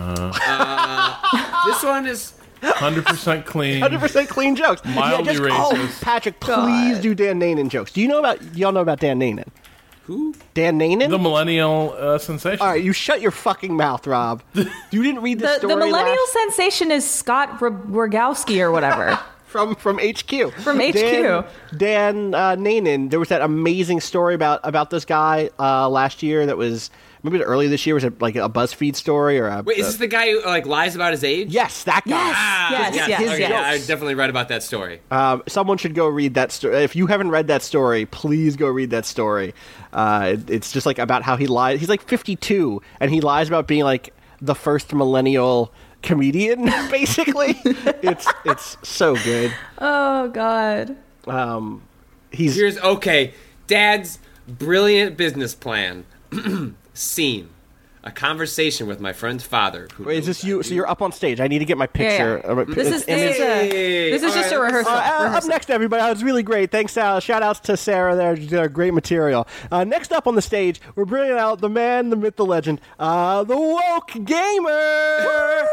Uh, This one is. one hundred percent clean. one hundred percent clean jokes. Mildly yeah, just, Oh, racist. Patrick, God. please do Dan Nanan jokes. Do you know about? Y'all know about Dan Nanan? Who? Dan Nanan? The millennial uh, sensation. All right, you shut your fucking mouth, Rob. You didn't read the, The, story the millennial last- sensation is Scott R- Rogowski or whatever. from from H Q. From H Q. Dan, Dan uh, Nanan. There was that amazing story about about this guy uh, last year. That was maybe early this year. Was it like a BuzzFeed story or a? Wait, is a- this the guy who like lies about his age? Yes, that guy. Yes, Ah, yes, yes. yes. Okay, yes. yeah, I definitely read about that story. Um, someone should go read that story. If you haven't read that story, please go read that story. Uh, it, it's just like about how he lies. He's like fifty-two, and he lies about being like the first millennial comedian. Basically, it's it's so good. Oh God. Um, he's Here's okay. Dad's brilliant business plan. Scene. A conversation with my friend's father. Who Wait, is knows this you? I So do- you're up on stage. I need to get my picture. Yeah, yeah. uh, my- This it's is image- this is a, Hey, this is all just a right, let's- rehearsal. Uh, uh, up rehearsal. next, everybody. That was really great. Thanks, uh, shout outs to Sarah there. She did a great material. Uh, next up on the stage, we're bringing out the man, the myth, the legend, uh, the woke gamer.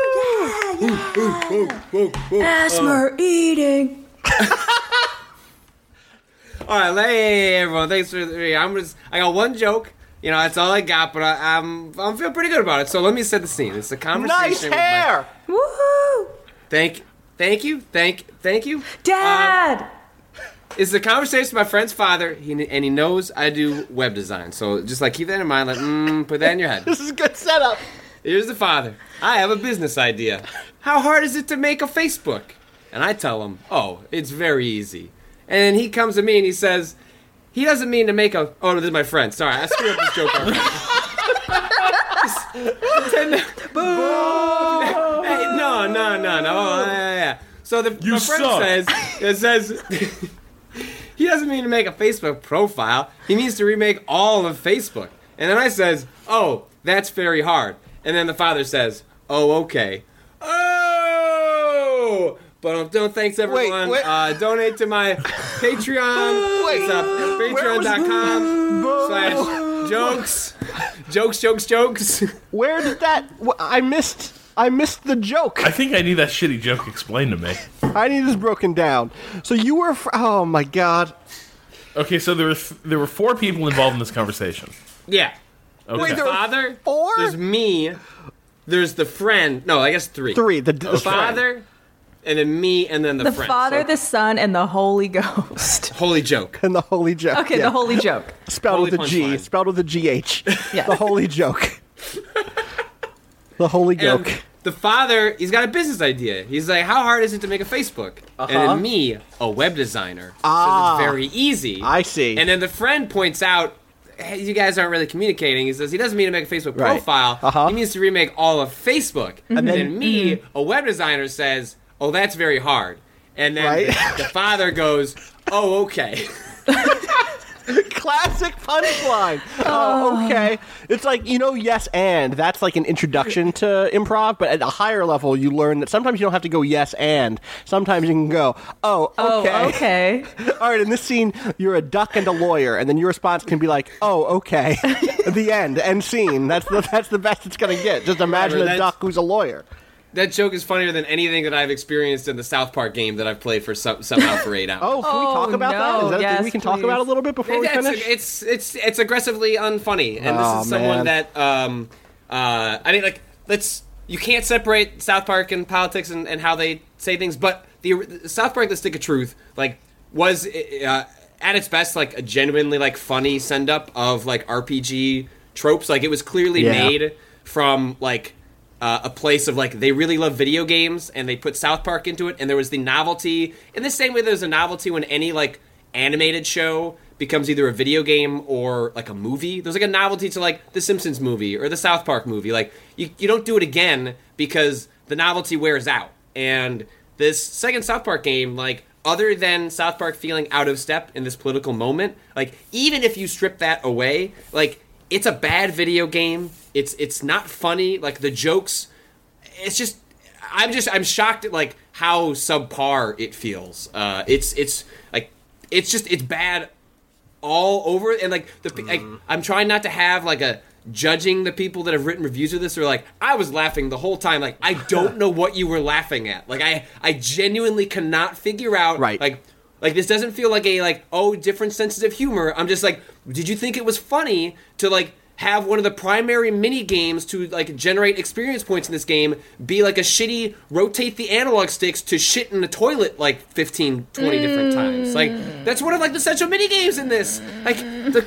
Woo! Asthma eating. All right, hey everyone. Thanks for. I'm just. I got one joke. You know, that's all I got, but I, I'm I'm feeling pretty good about it. So let me set the scene. It's a conversation. Nice with my- hair. Woohoo! Thank, thank you, thank, thank you, Dad. It's a conversation with my friend's father, he, and he knows I do web design. So just like keep that in mind. Like, mm, put that in your head. This is a good setup. Here's the father. I have a business idea. How hard is it to make a Facebook? And I tell him, oh, it's very easy. And then he comes to me and he says, he doesn't mean to make a... Oh, no, this is my friend. Sorry, I screwed up this joke already. Boo! Hey, no, no, no, no. Oh, yeah, yeah. So the You my friend suck. says, it says... he doesn't mean to make a Facebook profile. He means to remake all of Facebook. And then I says, oh, that's very hard. And then the father says, oh, okay. Oh! But don't thanks everyone. wait. Uh, donate to my Patreon. Wait. It's uh, patreon dot com slash jokes. Jokes, jokes, jokes. Where did that? wh- I missed. I missed the joke. I think I need that shitty joke explained to me. I need this broken down. So you were. Fr- oh my god. Okay, so there were th- there were four people involved in this conversation. Yeah. Okay. Wait, The there were father. four? There's me. There's the friend. No, I guess three. Three. The, the The friend. father, and then me, and then the, The friend. Father, So- the Son, and the Holy Ghost. Holy joke. and the holy joke. Okay, yeah. the Holy Joke. spelled Holy with a G. punchline. Spelled with a G H. Yeah. The holy joke. The holy And joke. the father, he's got a business idea. He's like, how hard is it to make a Facebook? And Uh-huh. then me, a web designer, Ah. says it's very easy. I see. And then the friend points out, hey, you guys aren't really communicating. He says he doesn't mean to make a Facebook Right. profile. Uh-huh. He means to remake all of Facebook. And, then- then me, a web designer, says, oh, that's very hard. And then Right. the, the father goes, oh, okay. Click. classic punchline. Oh, okay. It's like, you know, yes and. That's like an introduction to improv, but at a higher level, you learn that sometimes you don't have to go yes and. Sometimes you can go, oh, okay. Oh, okay. All right, in this scene, you're a duck and a lawyer, and then your response can be like, oh, okay. The end. End scene. That's the, that's the best it's going to get. Just imagine a duck who's a lawyer. That joke is funnier than anything that I've experienced in the South Park game that I've played for some, somehow for eight hours. Oh, can we talk Oh, about no. that? Is that a Yes, thing we can please. talk about a little bit before we it's, finish? it's it's it's it's aggressively unfunny, and Oh, this is someone man. that um uh I mean like let's you can't separate South Park and politics and, and how they say things, but the, the South Park: The Stick of Truth like was uh, at its best like a genuinely like funny send up of like R P G tropes. Like it was clearly Yeah. made from like. Uh, a place of like they really love video games and they put South Park into it, and there was the novelty in the same way there's a novelty when any like animated show becomes either a video game or like a movie. There's like a novelty to like the Simpsons movie or the South Park movie. Like you, you don't do it again because the novelty wears out. And this second South Park game, like other than South Park feeling out of step in this political moment, like even if you strip that away, like it's a bad video game. It's it's not funny. Like the jokes, it's just I'm just I'm shocked at like how subpar it feels. Uh, it's it's like it's just it's bad all over. And like the mm. like, I'm trying not to have like a judging the people that have written reviews of this. Are like I was laughing the whole time. Like I don't know what you were laughing at. Like I I genuinely cannot figure out. Right. Like. Like, this doesn't feel like a, like, oh, different senses of humor. I'm just like, did you think it was funny to, like, have one of the primary mini games to, like, generate experience points in this game be, like, a shitty rotate the analog sticks to shit in the toilet, like, fifteen, twenty mm. different times? Like, that's one of, like, the central mini games in this. Like, the,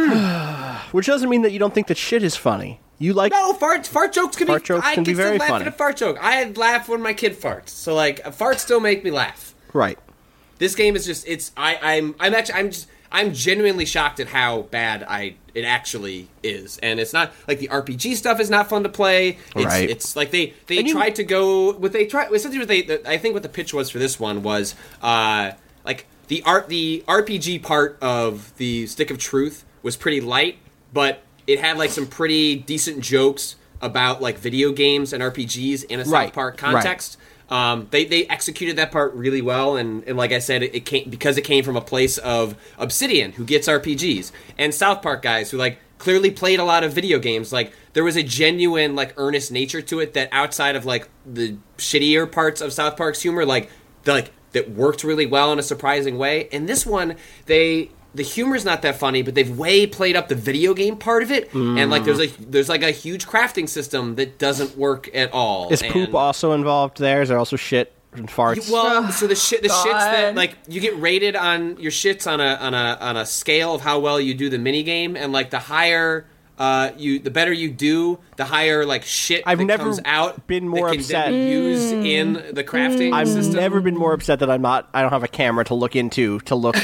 mm. Which doesn't mean that you don't think that shit is funny. You like... No, fart, fart jokes can fart be... jokes I can can be very still laugh funny. at a fart joke. I laugh when my kid farts. So, like, farts still make me laugh. Right. This game is just it's I, I'm I'm actually I'm just I'm genuinely shocked at how bad I it actually is. And it's not like the R P G stuff is not fun to play. It's right. it's like they, they and tried you, to go what they tried essentially what they the, I think what the pitch was for this one was uh like the art the R P G part of the Stick of Truth was pretty light, but it had like some pretty decent jokes about like video games and R P Gs in a South right. Park context. Right. Um, they they executed that part really well, and, and like I said, it, it came because it came from a place of Obsidian, who gets R P Gs, and South Park guys who like clearly played a lot of video games. Like there was a genuine like earnest nature to it that outside of like the shittier parts of South Park's humor, like the, like that worked really well in a surprising way. And this one, they. The humor's not that funny, but they've way played up the video game part of it, mm. and like there's a there's like a huge crafting system that doesn't work at all. Is and poop also involved there? Is there also shit and farts? Well, so the shit the God. shits that like you get rated on your shits on a on a on a scale of how well you do the mini game, and like the higher uh you the better you do, the higher like shit I've that never comes out been more that can upset then be used in the crafting I've system. never been more upset that I'm not I don't have a camera to look into to look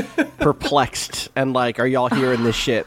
perplexed and like, are y'all hearing this shit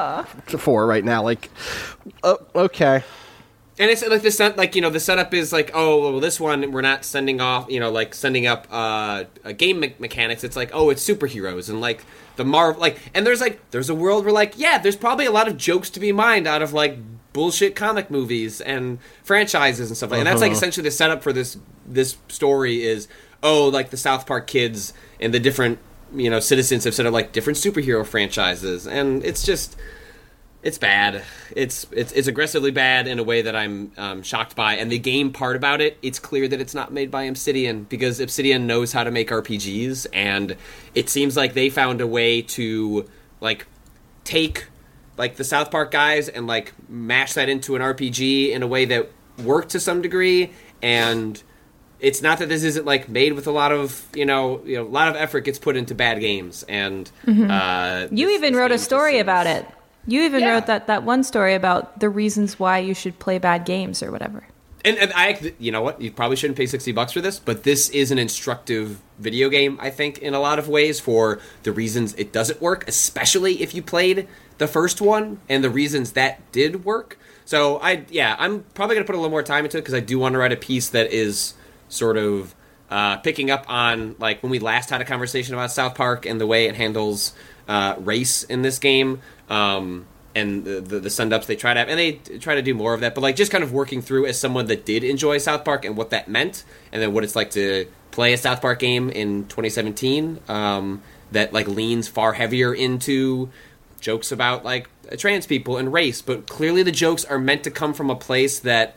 for right now? Like, oh, okay. And it's like the set, like you know, the setup is like, oh, well, this one we're not sending off, you know, like sending up uh, a game me- mechanics. It's like, oh, it's superheroes and like the Marvel, like, and there's like, there's a world where like, yeah, there's probably a lot of jokes to be mined out of like bullshit comic movies and franchises and stuff like. Uh-huh. And that's like essentially the setup for this this story is, oh, like the South Park kids and the different you know citizens have set up like different superhero franchises, and it's just. It's bad. It's it's it's aggressively bad in a way that I'm um, shocked by. And the game part about it, it's clear that it's not made by Obsidian because Obsidian knows how to make R P Gs, and it seems like they found a way to like take like the South Park guys and like mash that into an R P G in a way that worked to some degree. And it's not that this isn't like made with a lot of you know you know a lot of effort gets put into bad games. And mm-hmm. uh, you this, even this wrote a story about it. You even yeah. wrote that, that one story about the reasons why you should play bad games or whatever. And, and I, you know what? You probably shouldn't pay sixty bucks for this, but this is an instructive video game, I think, in a lot of ways for the reasons it doesn't work, especially if you played the first one and the reasons that did work. So I, yeah, I'm probably going to put a little more time into it because I do want to write a piece that is sort of uh, picking up on like when we last had a conversation about South Park and the way it handles uh, race in this game. Um, and the, the, the send-ups they try to have, and they try to do more of that, but like just kind of working through as someone that did enjoy South Park and what that meant, and then what it's like to play a South Park game in twenty seventeen um, that like leans far heavier into jokes about like trans people and race, but clearly the jokes are meant to come from a place that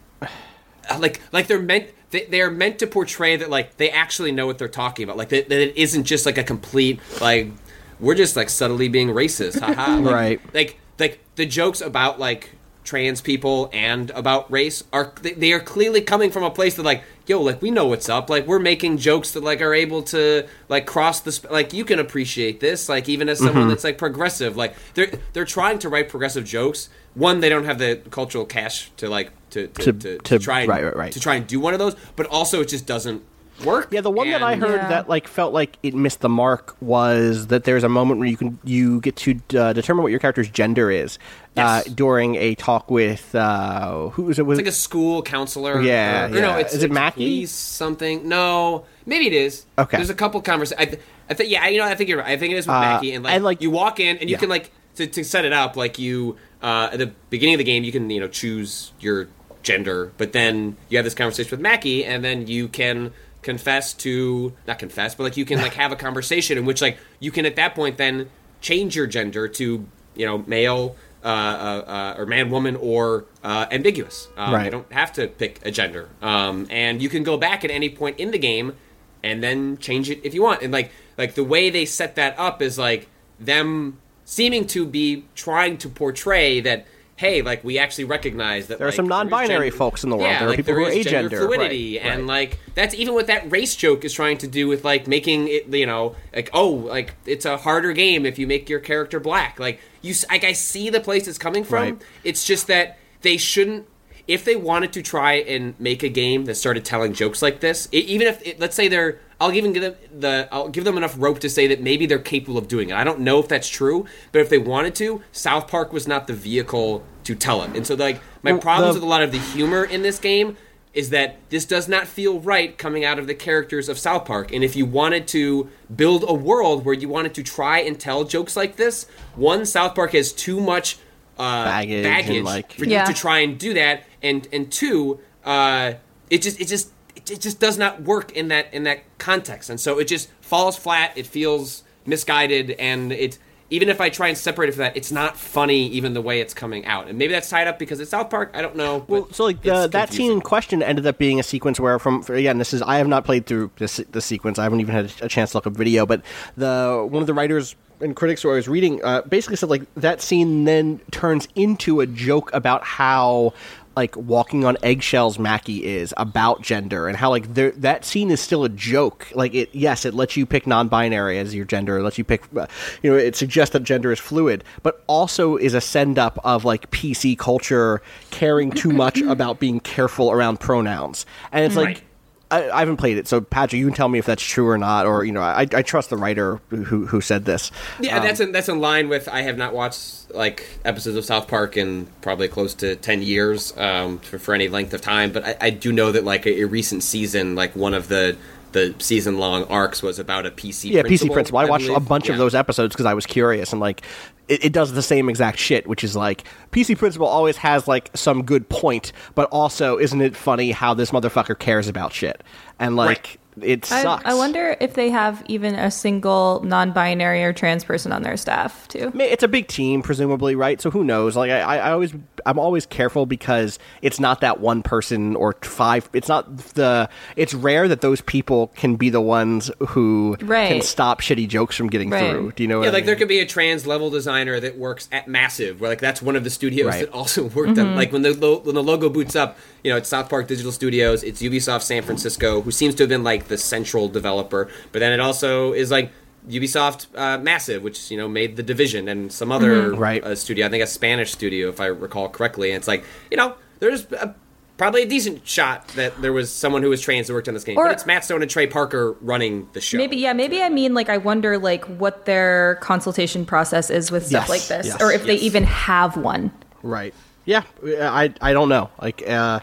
like like they're meant they, they are meant to portray that like they actually know what they're talking about, like that, that it isn't just like a complete like we're just like subtly being racist, haha. Like, right. Like like the jokes about like trans people and about race are they, they are clearly coming from a place that like, yo, like we know what's up, like we're making jokes that like are able to like cross the sp- like you can appreciate this, like even as someone mm-hmm. that's like progressive, like they're they're trying to write progressive jokes. One, they don't have the cultural cash to like to to, to, to, to try and, right, right, right. to try and do one of those, but also it just doesn't work. Yeah, the one and, that I heard yeah. that like felt like it missed the mark was that there's a moment where you can you get to uh, determine what your character's gender is yes. uh, during a talk with uh, who was it? Was it's like a school counselor? Yeah, or, yeah. Or no, it's, is it it's Mackie? Police something? No, maybe it is. Okay, there's a couple conversations. I, th- I think yeah, you know, I think you're right. I think it is with uh, Mackie, and like, and like you walk in and you yeah. can like to, to set it up like you uh, at the beginning of the game you can you know choose your gender, but then you have this conversation with Mackie, and then you can confess to not confess but like you can like have a conversation in which like you can at that point then change your gender to you know male uh, uh, uh, or man woman or uh, ambiguous. Um, right. You don't have to pick a gender, um, and you can go back at any point in the game and then change it if you want. And like like the way they set that up is like them seeming to be trying to portray that, hey, like we actually recognize that there are like, some non-binary gender, folks in the world. Yeah, there are like, people there who are is gender agender, fluidity, right, and right. like that's even what that race joke is trying to do with like making it, you know, like oh, like it's a harder game if you make your character black. Like you, like I see the place it's coming from. Right. It's just that they shouldn't. If they wanted to try and make a game that started telling jokes like this, it, even if it, let's say they're, I'll even give them the, I'll give them enough rope to say that maybe they're capable of doing it. I don't know if that's true, but if they wanted to, South Park was not the vehicle to tell it. And so, like, my well, problems the, with a lot of the humor in this game is that this does not feel right coming out of the characters of South Park. And if you wanted to build a world where you wanted to try and tell jokes like this, one, South Park has too much uh, baggage, baggage like, for yeah. you to try and do that. And and two, uh, it just it just it just does not work in that in that context, and so it just falls flat. It feels misguided, and it even if I try and separate it from that, it's not funny even the way it's coming out. And maybe that's tied up because it's South Park. I don't know. Well, so like the, that scene in question ended up being a sequence where, from for, again, this is I have not played through this the sequence. I haven't even had a chance to look up video, but the one of the writers and critics who I was reading uh, basically said like that scene then turns into a joke about how like walking on eggshells Mackie is about gender, and how like there, that scene is still a joke. Like it, yes, it lets you pick non-binary as your gender, it lets you pick, uh, you know, it suggests that gender is fluid, but also is a send up of like P C culture caring too much about being careful around pronouns, and it's like. Right. I, I haven't played it, so Patrick, you can tell me if that's true or not, or you know, I, I trust the writer who who said this. Yeah, um, that's in, that's in line with I have not watched like episodes of South Park in probably close to ten years um, for, for any length of time, but I, I do know that like a, a recent season, like one of the the season long arcs was about a P C yeah principal, P C principal. I, I watched believe. a bunch yeah. of those episodes because I was curious, and like it, it does the same exact shit, which is like P C principal always has like some good point, but also isn't it funny how this motherfucker cares about shit, and like. Right. It sucks. I, I wonder if they have even a single non-binary or trans person on their staff too. It's a big team, presumably, right? So who knows? Like I, I always, I'm always careful because it's not that one person or five. It's not the. It's rare that those people can be the ones who right. can stop shitty jokes from getting right. through. Do you know? Yeah, what like I mean? there could be a trans level designer that works at Massive, where like that's one of the studios right. that also worked mm-hmm. on. Like when the lo- when the logo boots up, you know, it's South Park Digital Studios, it's Ubisoft San Francisco, who seems to have been like the central developer. Developer, but then it also is like Ubisoft uh, Massive, which you know made The Division and some other mm-hmm. right. uh, studio. I think a Spanish studio, if I recall correctly. And it's like you know, there's a, probably a decent shot that there was someone who was trans that worked on this game. Or, but it's Matt Stone and Trey Parker running the show. Maybe yeah, maybe I mean like I wonder like what their consultation process is with stuff yes, like this, yes, or if yes. they even have one. Right. Yeah, I I don't know. Like. Uh,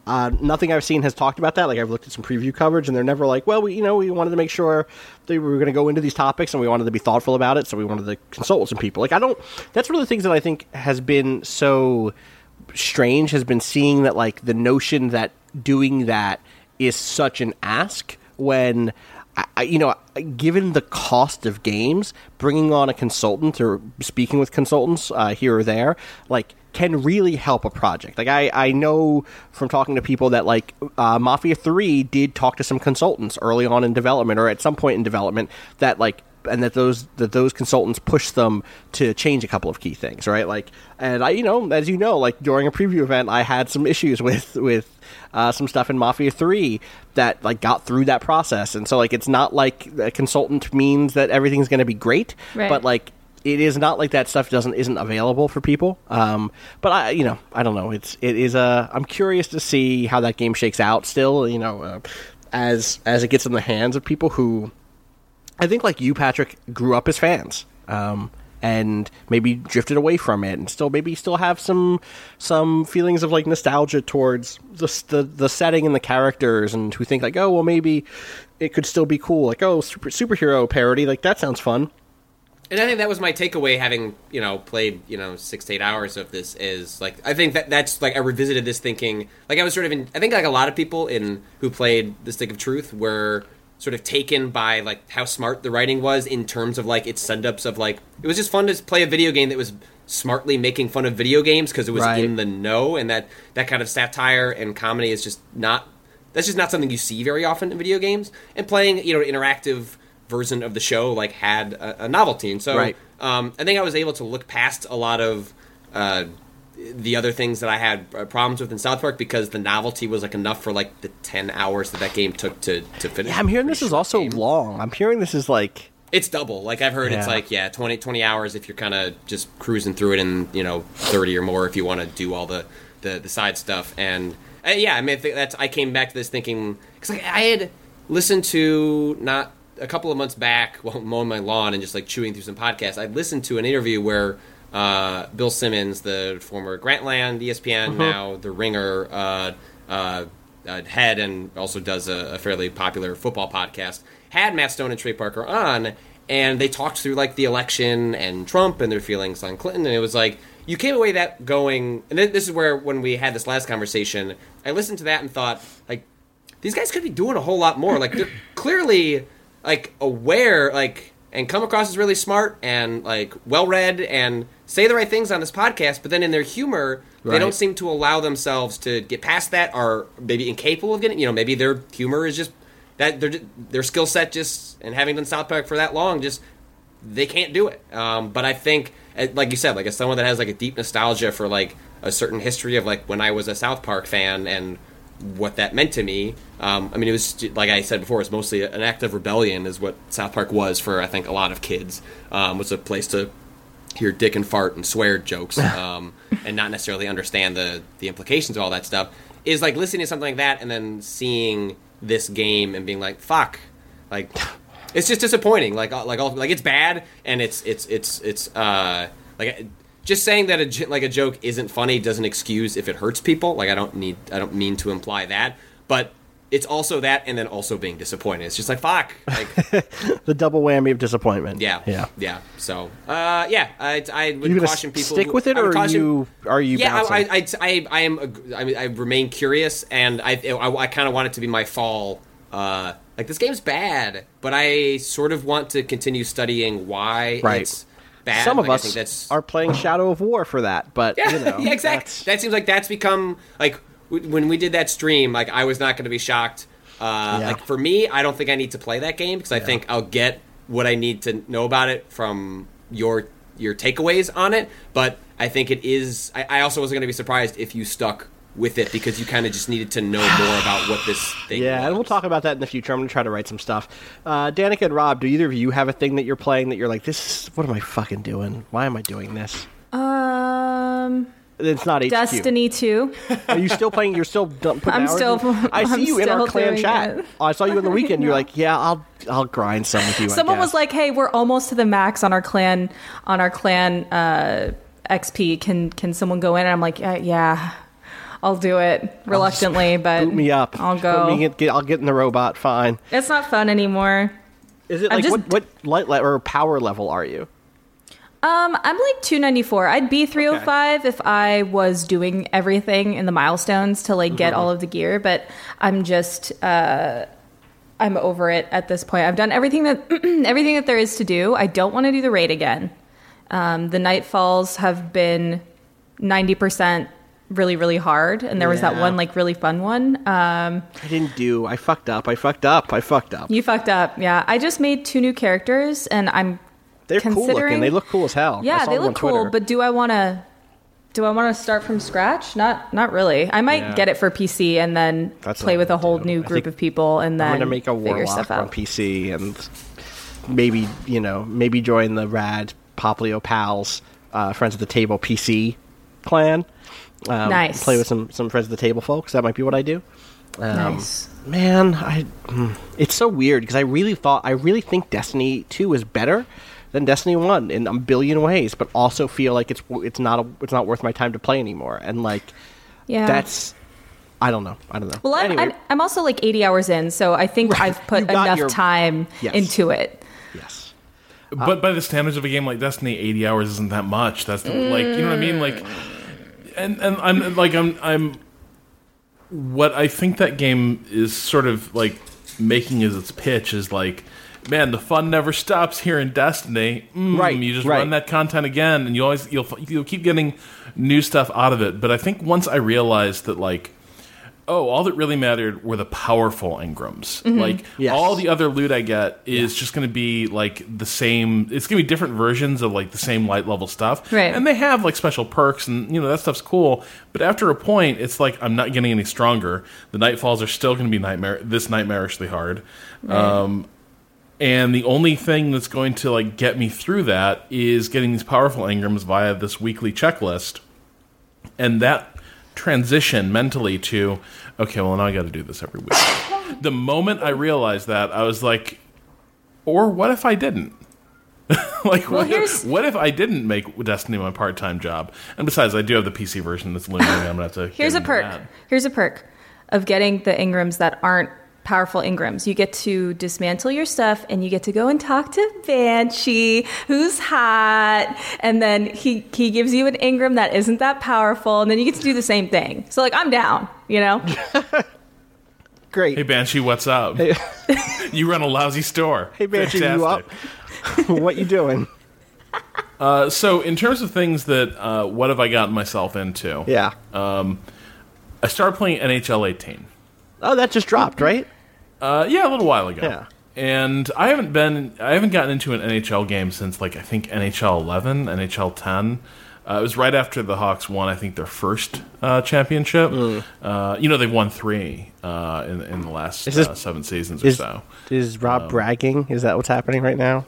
Uh, nothing I've seen has talked about that. Like, I've looked at some preview coverage, and they're never like, well, we, you know, we wanted to make sure that we were going to go into these topics, and we wanted to be thoughtful about it, so we wanted to consult with some people. Like, I don't... That's one of the things that I think has been so strange, has been seeing that, like, the notion that doing that is such an ask when... I, you know, given the cost of games, bringing on a consultant or speaking with consultants uh, here or there, like, can really help a project. Like, I, I know from talking to people that, like, uh, Mafia three did talk to some consultants early on in development or at some point in development that, like, and that those that those consultants pushed them to change a couple of key things, right? Like, and I, you know, as you know, like, during a preview event, I had some issues with with uh, some stuff in Mafia three that, like, got through that process, and so, like, it's not like a consultant means that everything's going to be great, right. but, like, it is not like that stuff doesn't isn't available for people. Um, but I, you know, I don't know. It's it is a. I'm curious to see how that game shakes out. Still, you know, uh, as as it gets in the hands of people who. I think, like you, Patrick, grew up as fans, um, and maybe drifted away from it, and still maybe still have some some feelings of, like, nostalgia towards the, the the setting and the characters, and who think, like, oh, well, maybe it could still be cool, like, oh, super, superhero parody, like, that sounds fun. And I think that was my takeaway, having, you know, played, you know, six to eight hours of this, is, like, I think that that's, like, I revisited this thinking, like, I was sort of in, I think, like, a lot of people in who played The Stick of Truth were sort of taken by, like, how smart the writing was in terms of, like, its send-ups of, like, it was just fun to play a video game that was smartly making fun of video games because it was right. in the know, and that, that kind of satire and comedy is just not, that's just not something you see very often in video games. And playing, you know, interactive version of the show, like, had a, a novelty. And so right. um, I think I was able to look past a lot of uh, the other things that I had problems with in South Park because the novelty was, like, enough for, like, the ten hours that that game took to, to finish. Yeah, I'm hearing this is also game. long. I'm hearing this is, like... It's double. Like, I've heard yeah. it's, like, yeah, twenty, twenty hours if you're kind of just cruising through it, and, you know, thirty or more if you want to do all the, the, the side stuff. And, uh, yeah, I mean, I, think that's, I came back to this thinking... Because, like, I had listened to, not a couple of months back, while mowing my lawn and just, like, chewing through some podcasts, I listened to an interview where... Uh, Bill Simmons, the former Grantland, E S P N, uh-huh. now the Ringer uh, uh, uh, head, and also does a, a fairly popular football podcast, had Matt Stone and Trey Parker on, and they talked through, like, the election and Trump and their feelings on Clinton, and it was like, you came away that going, and this is where, when we had this last conversation, I listened to that and thought, like, these guys could be doing a whole lot more. Like, they're clearly, like, aware, like, and come across as really smart and, like, well-read and say the right things on this podcast, but then in their humor, right. they don't seem to allow themselves to get past that, or maybe incapable of getting, you know, maybe their humor is just, that their their skill set just, and having done South Park for that long, just, they can't do it. Um, but I think, like you said, like, as someone that has, like, a deep nostalgia for, like, a certain history of, like, when I was a South Park fan and what that meant to me, um, I mean, it was, like I said before, it's mostly an act of rebellion is what South Park was for, I think, a lot of kids. Um, was a place to hear dick and fart and swear jokes, um, and not necessarily understand the, the implications of all that stuff, is, like, listening to something like that and then seeing this game and being like, fuck, like, it's just disappointing. Like, like, like it's bad, and it's, it's, it's, it's, uh, like, just saying that a, like, a joke isn't funny doesn't excuse if it hurts people. Like, I don't need, I don't mean to imply that, but it's also that, and then also being disappointed. It's just like, fuck. Like, the double whammy of disappointment. Yeah. Yeah. Yeah. So, uh, yeah, I, I would you caution people. Stick with it, or caution, you, are you yeah, bouncing? I, I, I, I am, a, I, mean, I remain curious, and I, I, I kind of want it to be my fall, uh, like, this game's bad, but I sort of want to continue studying why right. it's bad. Some of like, us I think that's, are playing Shadow of War for that, but, yeah, you know. yeah, exactly. That seems like that's become, like, w- when we did that stream, like, I was not going to be shocked. Uh, yeah. Like, for me, I don't think I need to play that game, because I yeah. think I'll get what I need to know about it from your your takeaways on it. But I think it is... I, I also wasn't going to be surprised if you stuck with it, because you kind of just needed to know more about what this thing yeah, was. And we'll talk about that in the future. I'm going to try to write some stuff. Uh, Danica and Rob, do either of you have a thing that you're playing that you're like, this is... What am I fucking doing? Why am I doing this? Um... It's not H Q. Destiny two. Are you still playing? You're still putting I'm hours still. in? I see I'm you in our clan chat. It. I saw you on the weekend. You're like, yeah, I'll I'll grind some with you. Someone I guess. was like, hey, we're almost to the max on our clan on our clan uh, X P. Can can someone go in? And I'm like, uh, yeah. I'll do it reluctantly, but boot me up. I'll go. Boot me get, get, I'll get in the robot. Fine. It's not fun anymore. Is it like just, what, what light le- or power level are you? Um, I'm like two ninety-four. I'd be three oh five okay. if I was doing everything in the milestones to like get mm-hmm. all of the gear, but I'm just uh, I'm over it at this point. I've done everything that everything that there is to do. I don't want to do the raid again. Um, the Nightfalls have been ninety percent really, really hard, and there yeah. was that one like really fun one. Um, I didn't do. I fucked up. I fucked up. I fucked up. You fucked up. Yeah, I just made two new characters, and I'm. They're cool looking. They look cool as hell. Yeah, they look cool. But do I want to? Do I want to start from scratch? Not, not really. I might yeah. get it for P C and then That's play with a whole do. new group of people, and then I'm gonna make a figure stuff warlock out on P C and maybe you know maybe join the rad Poplio Pals uh, Friends of the Table P C clan. Um, nice. Play with some some friends of the table folks. That might be what I do. Um, nice. Man, I. It's so weird because I really thought I really think Destiny two is better than Destiny one in a billion ways, but also feel like it's it's not a, it's not worth my time to play anymore. And like, yeah, that's I don't know. I don't know. Well, I'm anyway. I'm, I'm also like eighty hours in, so I think right. I've put enough your, time yes. into it. Yes. But uh, by the standards of a game like Destiny, eighty hours isn't that much. That's the, mm. like you know what I mean. Like, and and I'm like I'm I'm. What I think that game is sort of like making as its pitch is like, man, the fun never stops here in Destiny. Mm, right, you just right. run that content again, and you always you'll you'll keep getting new stuff out of it. But I think once I realized that, like, oh, all that really mattered were the powerful engrams. Mm-hmm. Like yes. all the other loot I get is yeah. just going to be like the same. It's going to be different versions of like the same light level stuff, right? And they have like special perks, and you know that stuff's cool. But after a point, it's like I'm not getting any stronger. The Nightfalls are still going to be nightmare this nightmarishly hard. Right. Um, And the only thing that's going to like get me through that is getting these powerful engrams via this weekly checklist. And that transition mentally to, okay, well, now I got to do this every week. The moment I realized that, I was like, or what if I didn't? like, well, what, if, what if I didn't make Destiny my part-time job? And besides, I do have the P C version that's limited. I'm going to have to Here's a perk. That. Here's a perk of getting the engrams that aren't powerful engrams. You get to dismantle your stuff, and you get to go and talk to Banshee, who's hot, and then he he gives you an engram that isn't that powerful, and then you get to do the same thing. So, like, I'm down, you know? Great. Hey, Banshee, what's up? Hey. You run a lousy store. Hey, Banshee, Fantastic. You up? What you doing? Uh, so, in terms of things that, uh, what have I gotten myself into? Yeah. Um, I started playing N H L eighteen. Oh, that just dropped, right? Uh, yeah, a little while ago. Yeah. And I haven't been, I haven't gotten into an N H L game since, like, I think N H L eleven, N H L ten. Uh, it was right after the Hawks won, I think, their first uh, championship. Mm. Uh, you know, they've won three uh, in in the last this, uh, seven seasons is, or so. Is Rob um, bragging? Is that what's happening right now?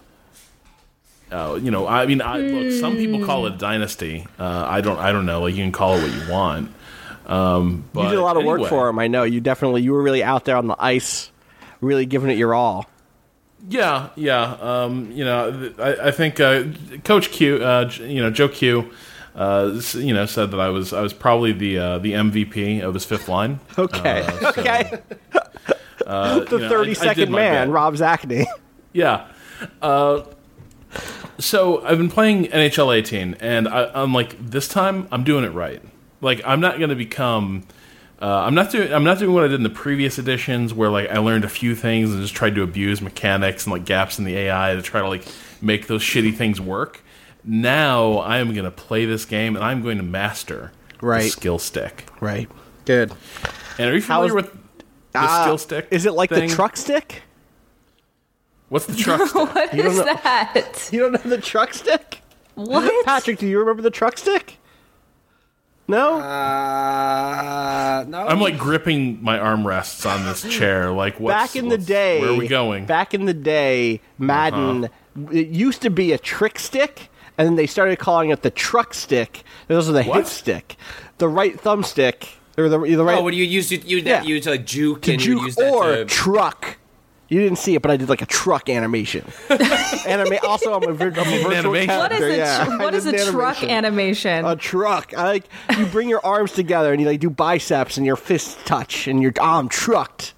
Uh, you know, I mean, I, look, some people call it a dynasty. Uh, I don't, I don't know. Like, you can call it what you want. Um, but you did a lot of anyway. work for him. I know you definitely. You were really out there on the ice, really giving it your all. Yeah, yeah. Um, you know, I, I think uh, Coach Q, uh, you know, Joe Q, uh, you know, said that I was I was probably the uh, the M V P of his fifth line. Okay, uh, so, okay. Uh, the you know, thirty-second man, Rob Zachney. Yeah. Uh, so I've been playing N H L eighteen, and I, I'm like, this time I'm doing it right. Like, I'm not going to become. Uh, I'm not doing. I'm not doing what I did in the previous editions, where like I learned a few things and just tried to abuse mechanics and like gaps in the A I to try to like make those shitty things work. Now I am going to play this game, and I'm going to master right. the skill stick. Right. Good. And are you familiar How's, with the uh, skill stick? Is it like thing? the truck stick? What's the truck stick? What you is know, that? You don't know the truck stick? What? Patrick, do you remember the truck stick? No? Uh, no. I'm like gripping my armrests on this chair. Like, what's, back in the what's, day, where are we going? Back in the day, Madden, uh-huh. it used to be a trick stick, and then they started calling it the truck stick. Those are the what? hit stick. The right thumbstick. Or the, the right, oh, what do you use? You, you, yeah. you use like juke to and juke you use that or to... truck. You didn't see it, but I did like a truck animation. Anima- also, I'm a, vir- I'm a virtual animation. character. What is a, yeah. tr- what is a animation. truck animation? A truck. I like you bring your arms together and you like do biceps and your fists touch and you're oh, I'm trucked.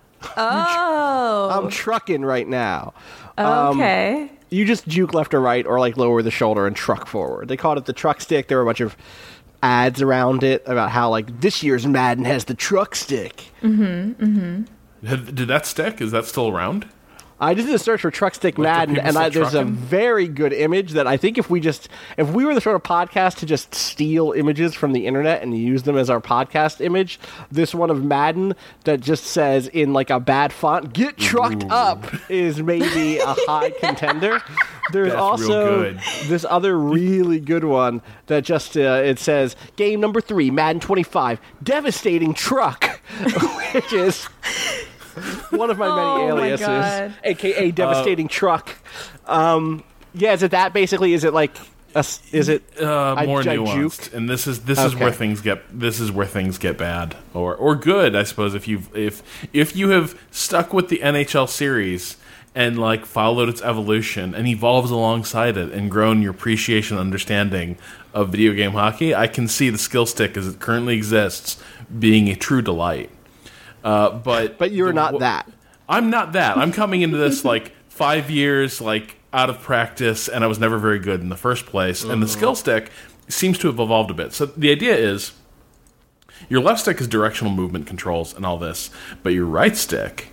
Oh, I'm trucking right now. okay. Um, you just juke left or right or like lower the shoulder and truck forward. They called it the truck stick. There were a bunch of ads around it about how like this year's Madden has the truck stick. Mm-hmm. Mm-hmm. Did that stick? Is that still around? I just did a search for truck stick Like, Madden, and I, there's trucking? a very good image that I think if we just if we were the sort of podcast to just steal images from the internet and use them as our podcast image, this one of Madden that just says in like a bad font "Get trucked Ooh. up" is maybe a high contender. There's That's also real good. this other really good one that just uh, it says game number three, Madden twenty-five, devastating truck, which is one of my many Oh my aliases, God. aka devastating truck. Um, yeah, is it that basically? Is it like a, s- is it Uh, I- more I nuanced, juked? and this is this is Okay. where things get this is where things get bad or or good, I suppose. If you if if you have stuck with the N H L series and like followed its evolution and evolves alongside it and grown your appreciation and understanding of video game hockey, I can see the skill stick as it currently exists being a true delight. Uh, but But you're the- not that. I'm not that. I'm coming into this like five years like out of practice, and I was never very good in the first place. And the skill stick seems to have evolved a bit. So the idea is your left stick is directional movement controls and all this, but your right stick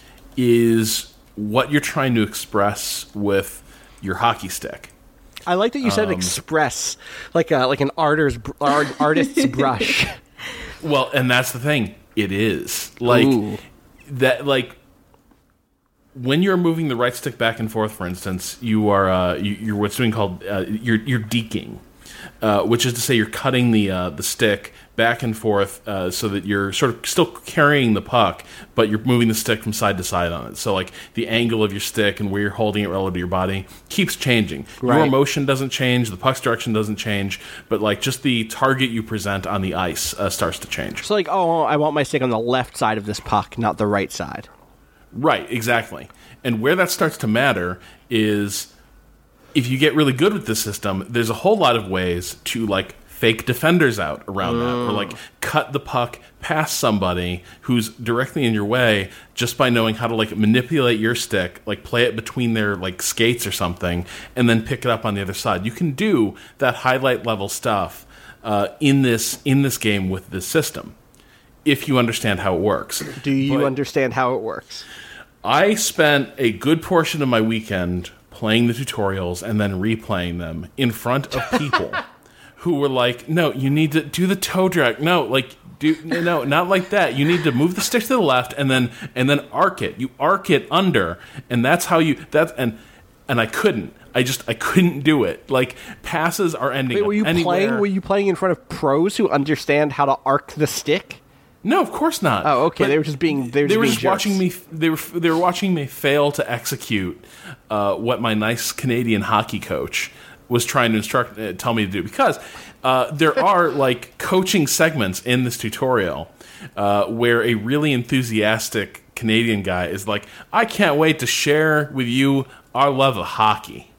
is what you're trying to express with your hockey stick. I like that you said Um, express, like a like an artist's br- art, artist's brush. Well, and that's the thing. It is like Ooh. that. Like when you're moving the right stick back and forth, for instance, you are uh, you, you're what's being called uh, you're you're deking, uh, which is to say you're cutting the uh, the stick back and forth uh, so that you're sort of still carrying the puck, but you're moving the stick from side to side on it. So like the angle of your stick and where you're holding it relative to your body keeps changing. Your Right. motion doesn't change, the puck's direction doesn't change, but like just the target you present on the ice uh, starts to change. So like, oh, I want my stick on the left side of this puck, not the right side. Right, exactly. And where that starts to matter is if you get really good with this system, there's a whole lot of ways to like fake defenders out around that, or like cut the puck past somebody who's directly in your way just by knowing how to like manipulate your stick, like play it between their like skates or something, and then pick it up on the other side. You can do that highlight level stuff uh, in this in this game with this system if you understand how it works. Do you But understand how it works? I spent a good portion of my weekend playing the tutorials and then replaying them in front of people who were like, no, you need to do the toe drag. No, like, do no, not like that. You need to move the stick to the left and then and then arc it. You arc it under, and that's how you that's and and I couldn't. I just I couldn't do it. Like passes are ending. Wait, up were you anywhere. playing? Were you playing in front of pros who understand how to arc the stick? No, of course not. Oh, okay. But They were just being. They were they just, were being just jerks. watching me. They were they were watching me fail to execute uh, what my nice Canadian hockey coach was trying to instruct, uh, tell me to do. Because uh, there are like coaching segments in this tutorial uh, where a really enthusiastic Canadian guy is like, "I can't wait to share with you our love of hockey,"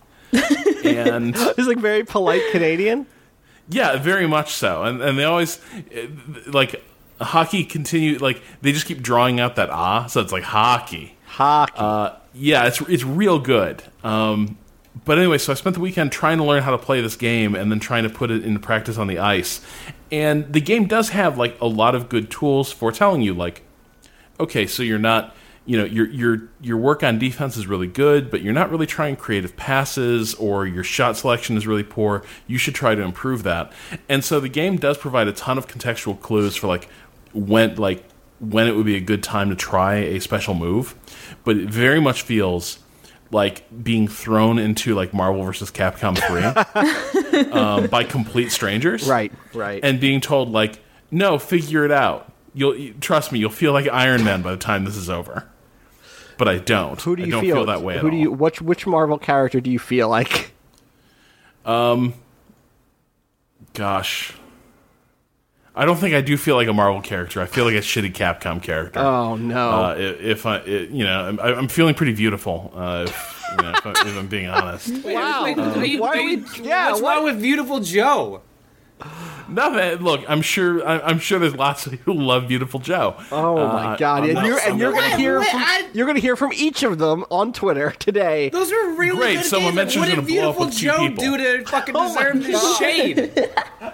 and It's like very polite Canadian. yeah, very much so. And and they always uh, like. Hockey continue like they just keep drawing out that ah, so it's like hockey. Hockey. Uh, yeah, it's it's real good. Um, but anyway, so I spent the weekend trying to learn how to play this game and then trying to put it into practice on the ice. And the game does have like a lot of good tools for telling you like, okay, so you're not, you know, your your your work on defense is really good, but you're not really trying creative passes, or your shot selection is really poor. You should try to improve that. And so the game does provide a ton of contextual clues for like when like when it would be a good time to try a special move, but it very much feels like being thrown into like Marvel versus Capcom three um, by complete strangers, right, right. and being told like, no, figure it out. You'll you, trust me, you'll feel like Iron Man by the time this is over. But I don't. Who do you I don't feel, feel that way Who at do all. you? Which which Marvel character do you feel like? Um, gosh, I don't think I do feel like a Marvel character. I feel like a shitty Capcom character. Oh no! Uh, if I, it, you know, I'm, I'm feeling pretty beautiful. Uh, if, you know, if, I, if I'm being honest. Wow! Wait, um, why are we, yeah, what's what? wrong with Beautiful Joe? Nothing. Look, I'm sure. I'm sure there's lots of people who love Beautiful Joe. Oh uh, my god! And you're, and you're gonna hear from, you're gonna hear from each of them on Twitter today. Those are really great. Good Someone games. mentioned what did Beautiful Joe do to fucking deserve oh this shade?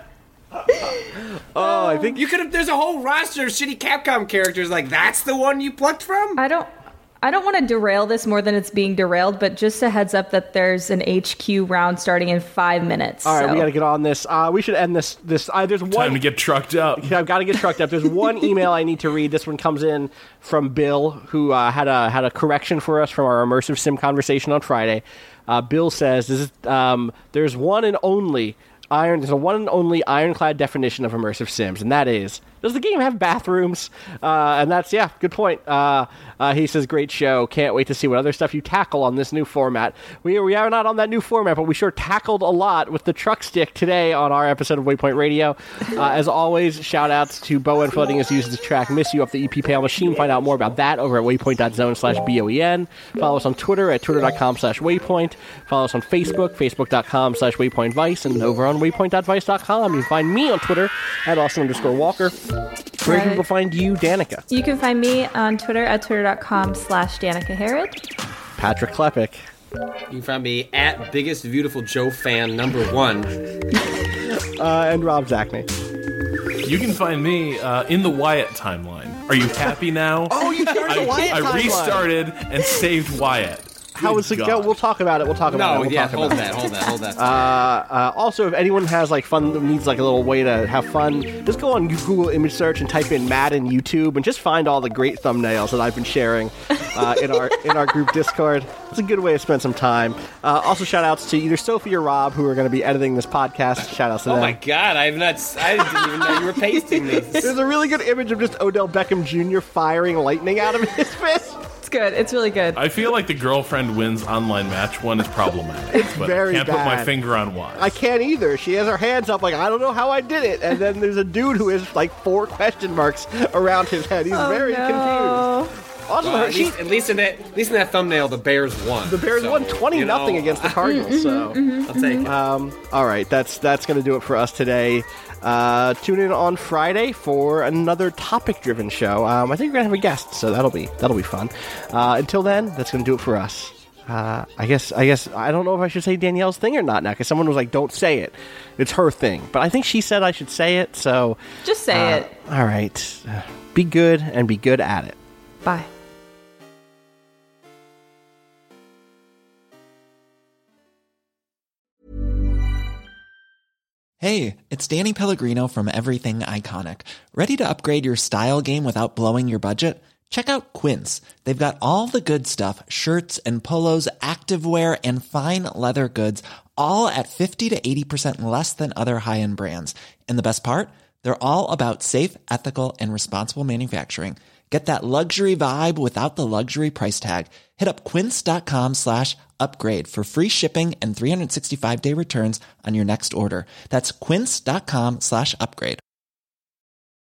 Oh, I think you could have. There's a whole roster of shitty Capcom characters. Like that's the one you plucked from. I don't. I don't want to derail this more than it's being derailed, but just a heads up that there's an H Q round starting in five minutes. All right, so. we got to get on this. Uh, we should end this. This uh, there's one time to get trucked up. Yeah, I've got to get trucked up. There's one email I need to read. This one comes in from Bill, who uh, had a had a correction for us from our immersive sim conversation on Friday. Uh, Bill says this is, um, there's one and only iron. There's a one and only ironclad definition of immersive sims, and that is, does the game have bathrooms? Uh, and that's, yeah, good point. Uh, uh, he says, great show. Can't wait to see what other stuff you tackle on this new format. We, we are not on that new format, but we sure tackled a lot with the truck stick today on our episode of Waypoint Radio. Uh, as always, shout-outs to Bowen for letting us use the track Miss You off the E P Pale Machine. Find out more about that over at waypoint.zone slash B O E N. Follow us on Twitter at twitter.com slash waypoint. Follow us on Facebook, facebook.com slash waypointvice, and over on waypoint dot vice dot com. You can find me on Twitter at Austin underscore Walker. Where can people find you, Danica? You can find me on Twitter at twitter.com slash Danica Herod. Patrick Klepek. You can find me at Biggest Beautiful Joe Fan number one. Uh, and Rob Zachney. You can find me uh, in the Wyatt timeline. Are you happy now? Oh, you started I, the Wyatt I timeline. restarted and saved Wyatt. How was it go? We'll talk about it. We'll talk about no, it. We'll yeah, talk hold about that, it. hold that, hold that. Uh, uh, also, if anyone has like fun, needs like a little way to have fun, just go on Google image search and type in Madden YouTube and just find all the great thumbnails that I've been sharing uh, in our in our group Discord. It's a good way to spend some time. Uh, also, shout outs to either Sophie or Rob, who are going to be editing this podcast. Shout outs to oh them. Oh my god, I'm not. I didn't even know you were pasting these. There's a really good image of just Odell Beckham Junior firing lightning out of his fist. It's good. It's really good. I feel like the girlfriend wins online match one is problematic. It's but very I can't bad. put my finger on why. I can't either. She has her hands up like, I don't know how I did it. And then there's a dude who has like four question marks around his head. He's oh, very no. confused. Also, well, her, at, she, least, at least in that, at least in that thumbnail, the Bears won. The Bears so, won twenty nothing you know, against the Cardinals. so I'll take it. Um, all right, that's that's going to do it for us today. Uh, tune in on Friday for another topic-driven show. Um, I think we're gonna have a guest, so that'll be that'll be fun. Uh, until then, that's gonna do it for us. Uh, I guess I guess I don't know if I should say Danielle's thing or not now, because someone was like, "Don't say it, it's her thing." But I think she said I should say it, so just say uh, it. All right, uh, be good and be good at it. Bye. Hey, it's Danny Pellegrino from Everything Iconic. Ready to upgrade your style game without blowing your budget? Check out Quince. They've got all the good stuff, shirts and polos, activewear, and fine leather goods, all at fifty to eighty percent less than other high-end brands. And the best part? They're all about safe, ethical, and responsible manufacturing. Get that luxury vibe without the luxury price tag. Hit up quince.com slash upgrade for free shipping and three sixty-five day returns on your next order. That's quince.com slash upgrade.